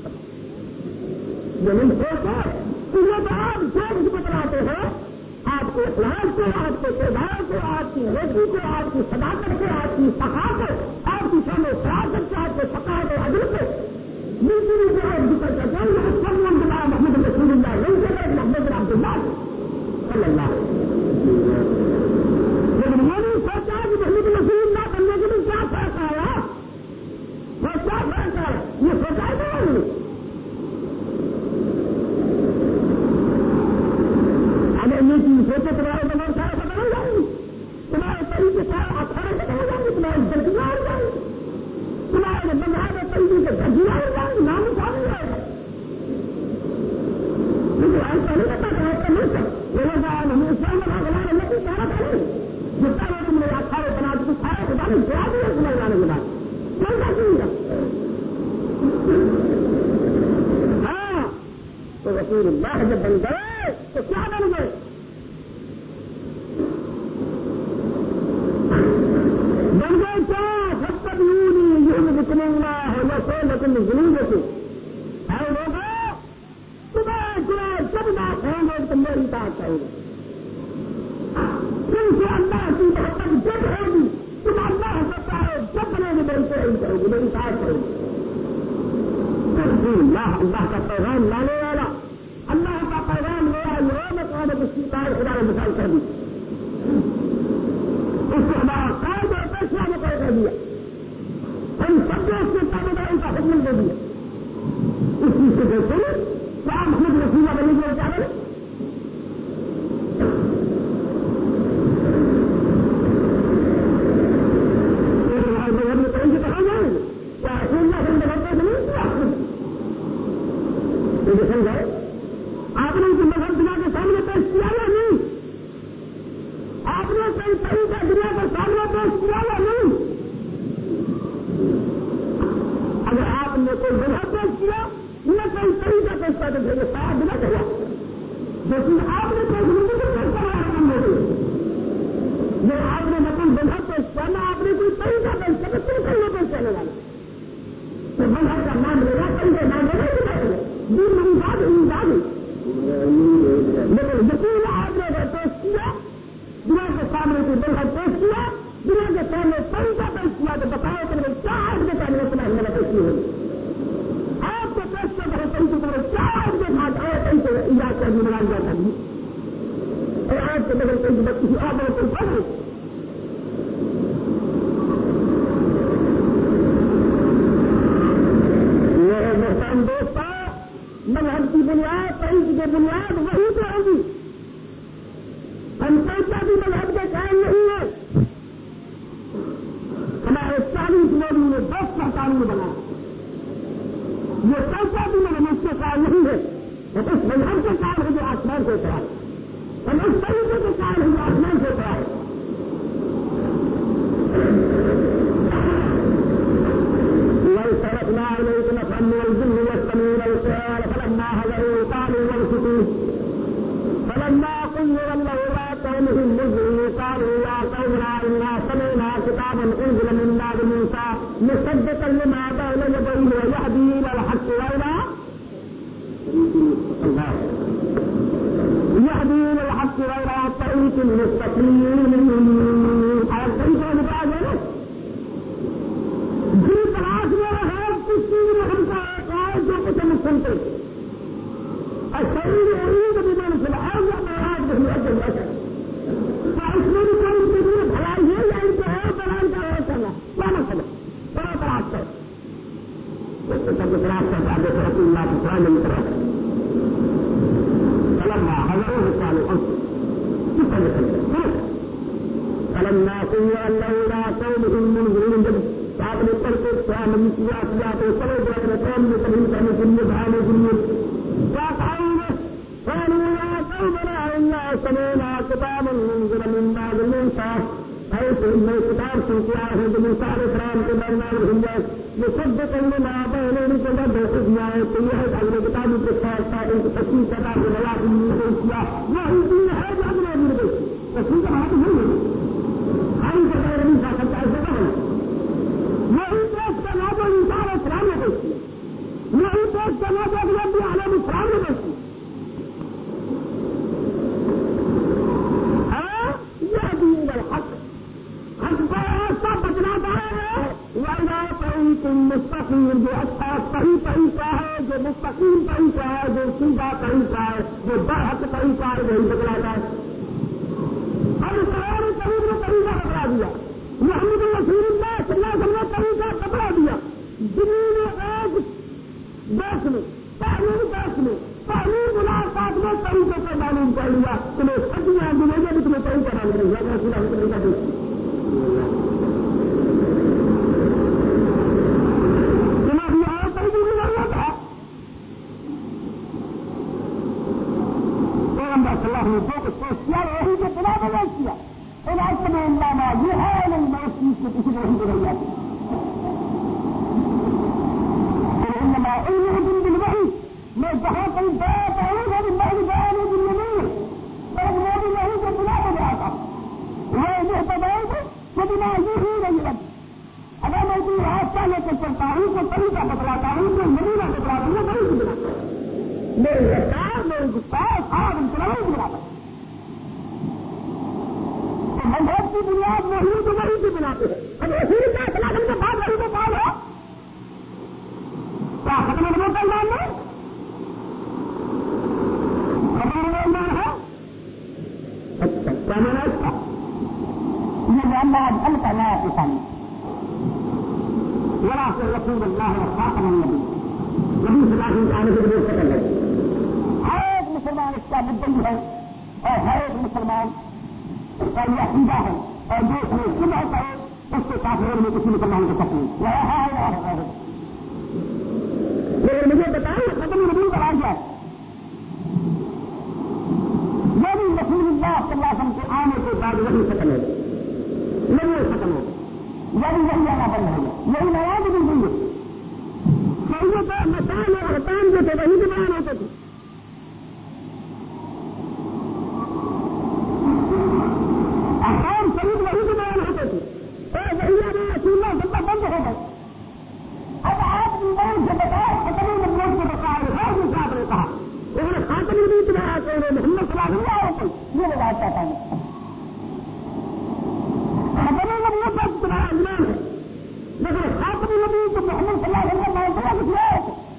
زمین سوچا تو یہ تو آپ جو کچھ بتلاتے ہو آپ کے اخلاق کو, آپ کے کردار کو, آپ کی نیکی کو, آپ کی صداقت کو, آپ کی ثقافت, آپ کی شان و فراست کو, آپ کے ثقافت و عدل کو نیچی جو آپ ذکر کرتے ہیں یہ سب بلا محمد رسول اللہ نہیں کہتے محمد عبداللہ صلی اللہ علیہ وسلم. لیکن یہ نہیں سوچا کہ محمد رسول اللہ بننے کے لیے کیا فیصلہ آیا. وہ کیا فیصلہ ہے یہ سوچا ہے نہیں. اگر یہ چیز سوچے تمہارے دماغ سارے ختم ہو جائیں گے. تمہارے طریقے سارے اکھاڑے ختم ہو جائیں گے. تمہاری جلدیاں ہو جائیں گی. تمہارے بنانے طریقے سے گھڑیاں ہو جائیں گی. نام کام نہیں آئے گا. لیکن ایسا نہیں پتا کہ ایسا نہیں کر یہ لوگ ہمیں اسلام بنا بنانے میں کوئی سارا کریں جس طرح تم نے اکھاڑے بنا تو سارے خدا نے جواب دیا تمہیں لانے کے بعد کوئی بات نہیں گا. ہاں تو رسول اللہ جب بن گئے تو کیا بن گئے. بن گئے کیا سب تک یونی یوں بکنے گا ہے نہ سو لیکن ضرور ہے لوگ تمہیں جب بات ہوں گے تو میری بات کریں گے. تم سے اللہ کی محبت جب ہوگی تم اللہ سکتا ہے جب بنے گی میری کوئی کرو گی میری بات کرو گی. اللہ کا پیغام لانے والا اللہ کا پیغام لیا یہ مقام استعمال خدا نے مثال کر دی. اس کو ہمارا قائد اور فیصلہ مقرر کر دیا. ہم سب کو اس کے تابعداری کا حکم دے دیا. اس چیز سے دیکھتے ہیں کیا محمد رسول اللہ بننے کے لیے کیا کریں. مذہب میں کہیں سے کہاں جائیں گے کیا رسول اللہ سے مذہب کو نہیں کیا یہ سمجھائے آپ نے اسے مذہب دنیا کے سامنے پیش کیا یا نہیں. آپ نے کئی طریقہ دنیا کے سامنے پیش کیا یا نہیں. اگر آپ نے کوئی مذہب پیش کیا نہ کوئی طریقہ پیش کر دیں گے ساتھ نہ کہا لیکن آپ نے کوئی زندگی پیش کروایا کام ہو گئی. یہ آپ نے نہ کوئی مذہب پیش کیا نہ آپ نے کوئی طریقہ پیش کیا تو کہیں پیش کرنے والے تو مذہب کا نام لینا طریقہ نام لینا دین نہیں بات نہیں بات لیکن یقین آپ نے اگر پیش کیا دنیا کے سامنے کوئی مذہب پیش کیا دنیا کے سامنے طریقہ پیش کیا تو بتاؤ کہ کیا آج کے سامنے اپنا ہمیں پیش کی ہوگی. آپ کو پیش کر رہے طریقے کرو کیا آج کے ساتھ اور طریقے علاج کر دی ملان جا سکتی اور آج کے بغیر کہیں کسی آپ نے کوئی پڑھ محترم دوستوں مذہب کی بنیاد طریق کی بنیاد وہی تو ہوگی. ہم پیسہ بھی مذہب کے قائم نہیں ہے. ہمارے 40 لوگوں نے 10 کا قانون بنایا یہ کیسا بھی میرے مجھ سے قائل نہیں ہے، وہ اس مذہب سے قائل ہے جو آسمان سے اترا ہے، اور اس طریقے سے قائل ہے جو آسمان سے اترا ہے۔ وَصَرَفْنَا إِلَيْكَ نَفَرًا مِنَ الْجِنِّ يَسْتَمِعُونَ الْقُرْآنَ فَلَمَّا حَضَرُوهُ قَالُوا أَنصِتُوا فَلَمَّا قُضِيَ وَلَّوْا إِلَىٰ قَوْمِهِم مُنذِرِينَ قَالُوا يَا قَوْمِنَا إِنَّا سَمِعْنَا كِتَابًا أُنزِلَ مِن بَعْدِ مُوسَىٰ مُصَدِّقًا لِّمَا بَيْنَ يَدَيْهِ وَيَهْدِي إِلَى الْحَقِّ وَإِلَىٰ طَرِيقٍ مُّسْتَقِيمٍ۔ اور صحیح سے بتا دیں جی تلاش میں ہے کس چیز میں ہم کو ایک آئے جو کچھ ہم سنتے اور شریر عید بھی میں نے سنا اور یا میں آج نہیں ہے کیا اس میں بھی کوئی چیز بھلائی ہے یا ان کو اور بڑھائی کا اور کرنا کیا مسئلہ بڑا تلاش کر تلاش کر آگے سے رسول اللہ کی قرآن نہیں کرا فلما حضروه قالوا انصتوا فلما قضي ولوا إلى قومهم منذرين جب آپ نے پڑھ کے قرآن مجید کیا تو چلے گئے اپنے قوم میں تبلیغ کرنے کے لیے بڑھانے کے لیے کیا کہا قالوا يا قومنا إنا سمعنا كتابا أنزل من بعد موسى ایسے میں کتاب سن کے آئے ہیں جو موسیٰ علیہ السلام کے درمیان ہوئے مصدقا لما بین یدیہ وہدی تو یہ ہے اگلے کتابوں کے ساتھ ساتھ ان کی تشریح کرتا کہ نیا دین نہیں کیا وہی دین ہے جو اگلے دین میں تشریح کا ہاتھ نہیں ہے ہم سے غیر نہیں کھا سکتا ایسے کہاں وہی دیش کا نابو موسیٰ علیہ السلام نے پیش کیا وہی دیش کا نابو علیہ السلام نے پیش کیا مستقیم جو اچھا صحیح طریقہ ہے جو مستقیم طریقہ ہے جو سیدھا طریقہ ہے جو برحق طریقہ ہے وہی بتلاتا ہے۔ ہم سارے طریق نے طریقہ بتلا دیا محمد رسول اللہ صلی اللہ علیہ وسلم نے طریقہ بتلا دیا دنیا میں ایک دیش میں پہلی دیش میں پہلی ملاقات میں طریقے کو معلوم کر لیا تمہیں صدیاں ملے گا بھی تمہیں طریقہ معلوم نہیں ہے رسول اللہ طریقہ دیکھیے یہ ہے نہیں میں اس چیز سے کسی کو نہیں بدل جاتی میں جہاں کہیں بات آؤں گا میں بھی بیان دن میں نہیں ہے ایک موبی نہیں جو بلا ہو گیا تھا وہ یہ بتاؤں گا کہ بنا یہ ہی نہیں لگتی اگر میں کوئی راستہ لے کر چلتا ہوں تو طریقہ بتلاتا ہوں تو مدینہ بتلاتا ہوں بڑی سی بنا میری رفتار میری گفتار صاحب ان کو نہیں بناتا مذہب کی بنیاد وہی تو وہی کی بناتے ہیں اب رسول کا اطلاق کے بعد وہی تو پال ہو کیا ختم نمبر کا ایمان ہے ختم نمبر ایمان ہے اچھا کیا مانا اس کا یہ محمد ہلکا نیا کسانی ذرا سے رسول اللہ خاتم النبی نبی صلی اللہ علیہ وسلم کے لیے ختم ہے ہر ایک مسلمان اس کا مدعی ہے اور ہر ایک مسلمان اور یہ عقیدہ ہے اور جو اس میں صبح کرے اس کے کافروں میں کسی مسلمان کو تکلیف لیکن مجھے بتائیں ختم نبی کا آ گیا یہ بھی رسول اللہ صلی اللہ علیہ وسلم کے آنے کے بعد وہی ختم ہو گیا نہیں ختم ہو گیا یہ بھی وہی آنا بند ہو گیا یہی نیا بھی نہیں ہے شریعت مسائل اور احکام جو تھے وہی بھی بیان ہوتے تھے احکام شریف وہی بھی بیان ہوتے تھے اور وہی آنے رسول اللہ سب بند ہو گئے اب آپ ایمان سے بتاؤ ختم نبوت کو بتاؤ ہر صاحب نے کہا انہوں نے خاتم نبوت میں آ کر محمد صلی اللہ علیہ وسلم یہ بات چاہتا ہوں ختم نبوت کا تمہارا ایمان ہے لیکن خاتم نبوت کو محمد صلی اللہ علیہ وسلم مانتے ہیں کچھ ہے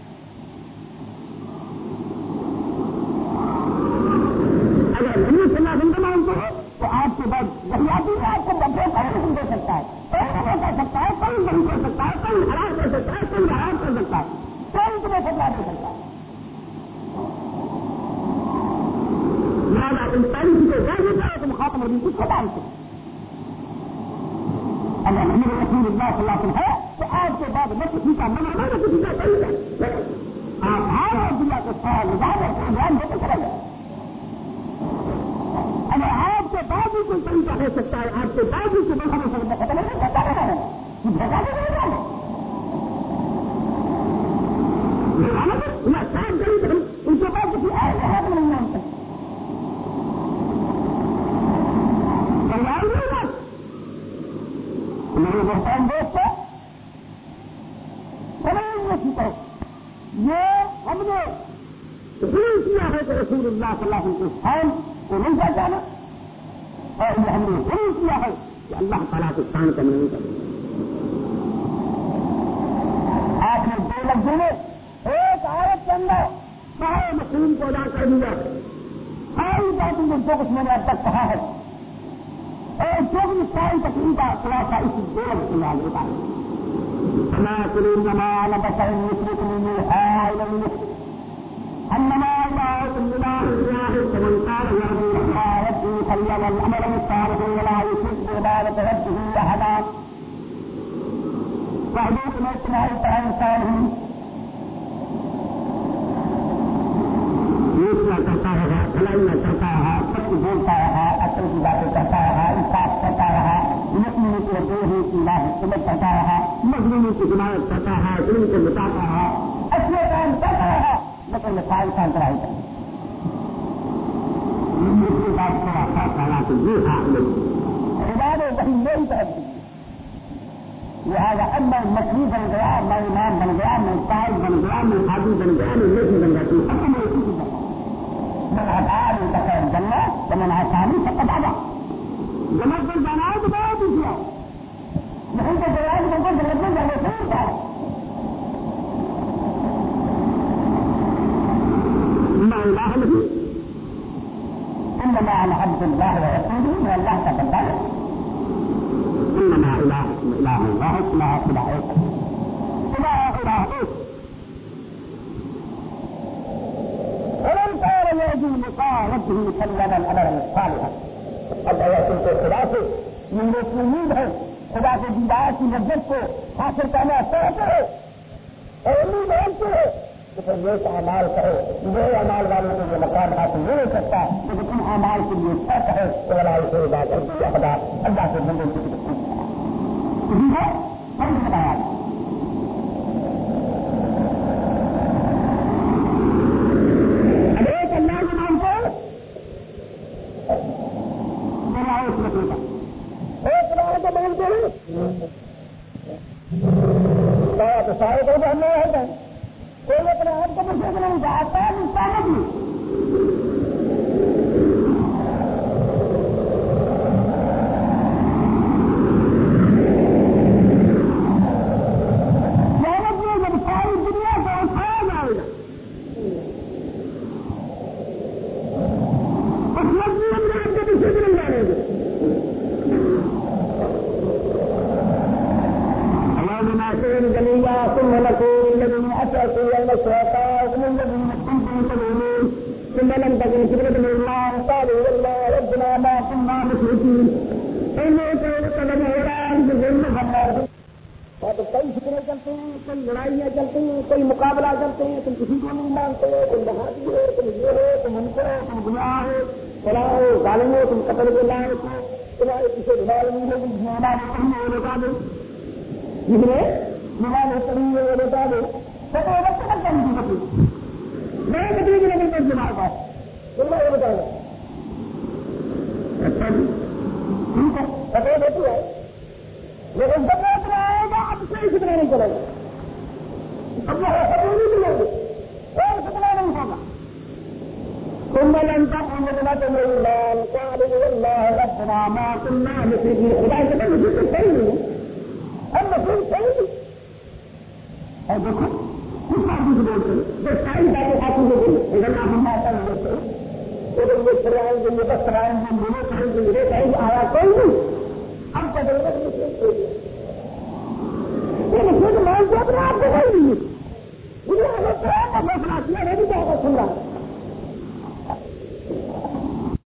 اگر محمد صلی اللہ علیہ وسلم مانتے ہو تو آپ کے بعد وہی آتی ہے آپ کو بدلے نہیں دے سکتا ہے کر سکتا ہے کوئی نہیں کر سکتا ہے کوئی حرام کر سکتا ہے کوئی حرام کر سکتا ہے کوئی تمہیں سزا دے سکتا ہے ان پہلی چیزیں جائے تم خاتم نبی کچھ بتا اگر میرے رسول اللہ صلی اللہ علیہ وسلم ہے تو آج کے بعد نہ کسی کا منانا نہ کسی کا طریقہ آپ ہر دنیا کے سوال دھیان دیتے چلے جائیں. اگر آپ کے بعد بھی کوئی طریقہ ہو سکتا ہے آپ کے بعد بھی کوئی ختم نہیں کرتا رہا ہے ان کے بعد کسی ایسے ہاتھ نہیں مان سکتے. میرے محترم دوست یہ ہم نے ظلم کیا ہے کہ رسول اللہ صلی اللہ علیہ وسلم شان کو نہیں پہچانا اور یہ ہم نے ظلم کیا ہے کہ اللہ تعالیٰ کے شان کو نہیں کریں. آپ نے 2 لفظ میں ایک آیت کے اندر سارے مسلم کو ادا کر دیا. ساری باتوں میں جو کچھ میں نے اب تک کہا ہے اور جو بھی ساری تقریب کا خلاصہ اس 2 لفظ کے یاد ہوتا ہے. انما الهكم اله واحد فمن كان يرجو لقاء ربه فليعمل عملا صالحا ولا يشرك بعبادة ربه احدا. وحدود میں تمہاری طرح انسان ہوں دوسرا کرتا رہا بھلائی کرتا رہا سب کو بولتا رہا اصل کی باتیں کرتا رہا انصاف کرتا رہا مسلموں کو دو کی سمجھ کرتا رہا مظلوموں کی حمایت کرتا رہا ظلم کو مٹاتا رہا اچھے کام کرتا رہا لیکن مسائل کا انترائی کرتا اس کے بعد تھوڑا سا پہلا تو یہ حاصل عباد وہی میری طرف دی لہٰذا اب میں مچھلی بن گیا میں امام بن گیا میں تاج بن گیا میں حاجی بن گیا میں لیکن بن جاتی ہوں اب میں اسی کی بن من ہٹار بخیر جننا تو من آسانی سب کا دادا جنت میں جانا ہے تو بہت ہی کیا نہیں تو جواب کو جنت میں جانے سے ہوتا ہے. لا الہ نہیں انما انا عبد اللہ ورسولہ میں اللہ کا بندہ ہے. انما الہکم الہ واحد لا الہ الا الہ ولن كان يرجو لقاء ربه فليعمل عملا صالحا. اب اگر تم کو خدا سے میرے کی امید ہے خدا کے دیدار کی لذت کو حاصل کرنا چاہتے ہو اور امید رکھتے ہو تو پھر نیک اعمال کرو. نیک اعمال والوں کو یہ مقام حاصل نہیں ہو سکتا لیکن ان اعمال کے لیے شرط ہے کہ اللہ سے ادا کر دیا خدا اللہ سے بندے کی ہے ہم بتایا اب ایک اللہ کے نام کو ایک بار کو بولتے ہیں تو سارے کو ہم نہیں ہوتے کوئی اپنے آپ کو مجھے نہیں جاتا ہے انسان بھی جب ساری دنیا کو اٹھایا جائے گا اس لفظ میں آپ کو پیچھے نہیں جانے گے. ثم نقول الذين اشركوا ان شركاءهم الذين كنتم تدعون ثم لم تكن فكرة الله قالوا والله ربنا ما كنا مشركين انه قدم وراء بظلم تو کئی فکریں چلتے ہیں کئی لڑائیاں چلتی ہیں کوئی مقابلہ کرتے ہیں تم کسی کو نہیں مانتے ہو تم بہادی ہو تم یہ ہو تم منکر ہو تم گناہ ہو فلاں ہو ظالم ہو تم قتل کے لائق ہو تمہارے پیچھے دماغ نہیں ہوگی ہمارے کہیں وہ بتا دو جس نے ہمارے کہیں وہ بتا دو تو وقت تک نہیں بتی میں بتائی گی لیکن کچھ دماغ کا تم یہ بتا دو اچھا جی ٹھیک ہے پتہ دیتی ہے لیکن جب اتنا آئے گا اب کوئی فتنہ نہیں چلے گا اب وہ نہیں ملے گی کوئی فتنہ نہیں ہوگا ثم لن تقل لكم الايمان قالوا والله ربنا ما كنا مشركين خدا سے تو مشرک صحیح نہیں ہم مشرک صحیح نہیں اور دیکھو کس بات سے بولتے ہیں جو ساری باتیں آپ کو بولتے اگر آپ ہم آتا نہیں بولتے تو یہ فرائیں گے یہ بس فرائیں گے یہ کہیں گے یہ کہیں گے آیا کوئی نہیں ہم کا ضرورت مشرک کوئی نہیں یہ مشرک مان کے اپنے آپ کو کوئی نہیں مجھے اگر قرآن کا فیصلہ کیا نہیں جائے گا سن رہا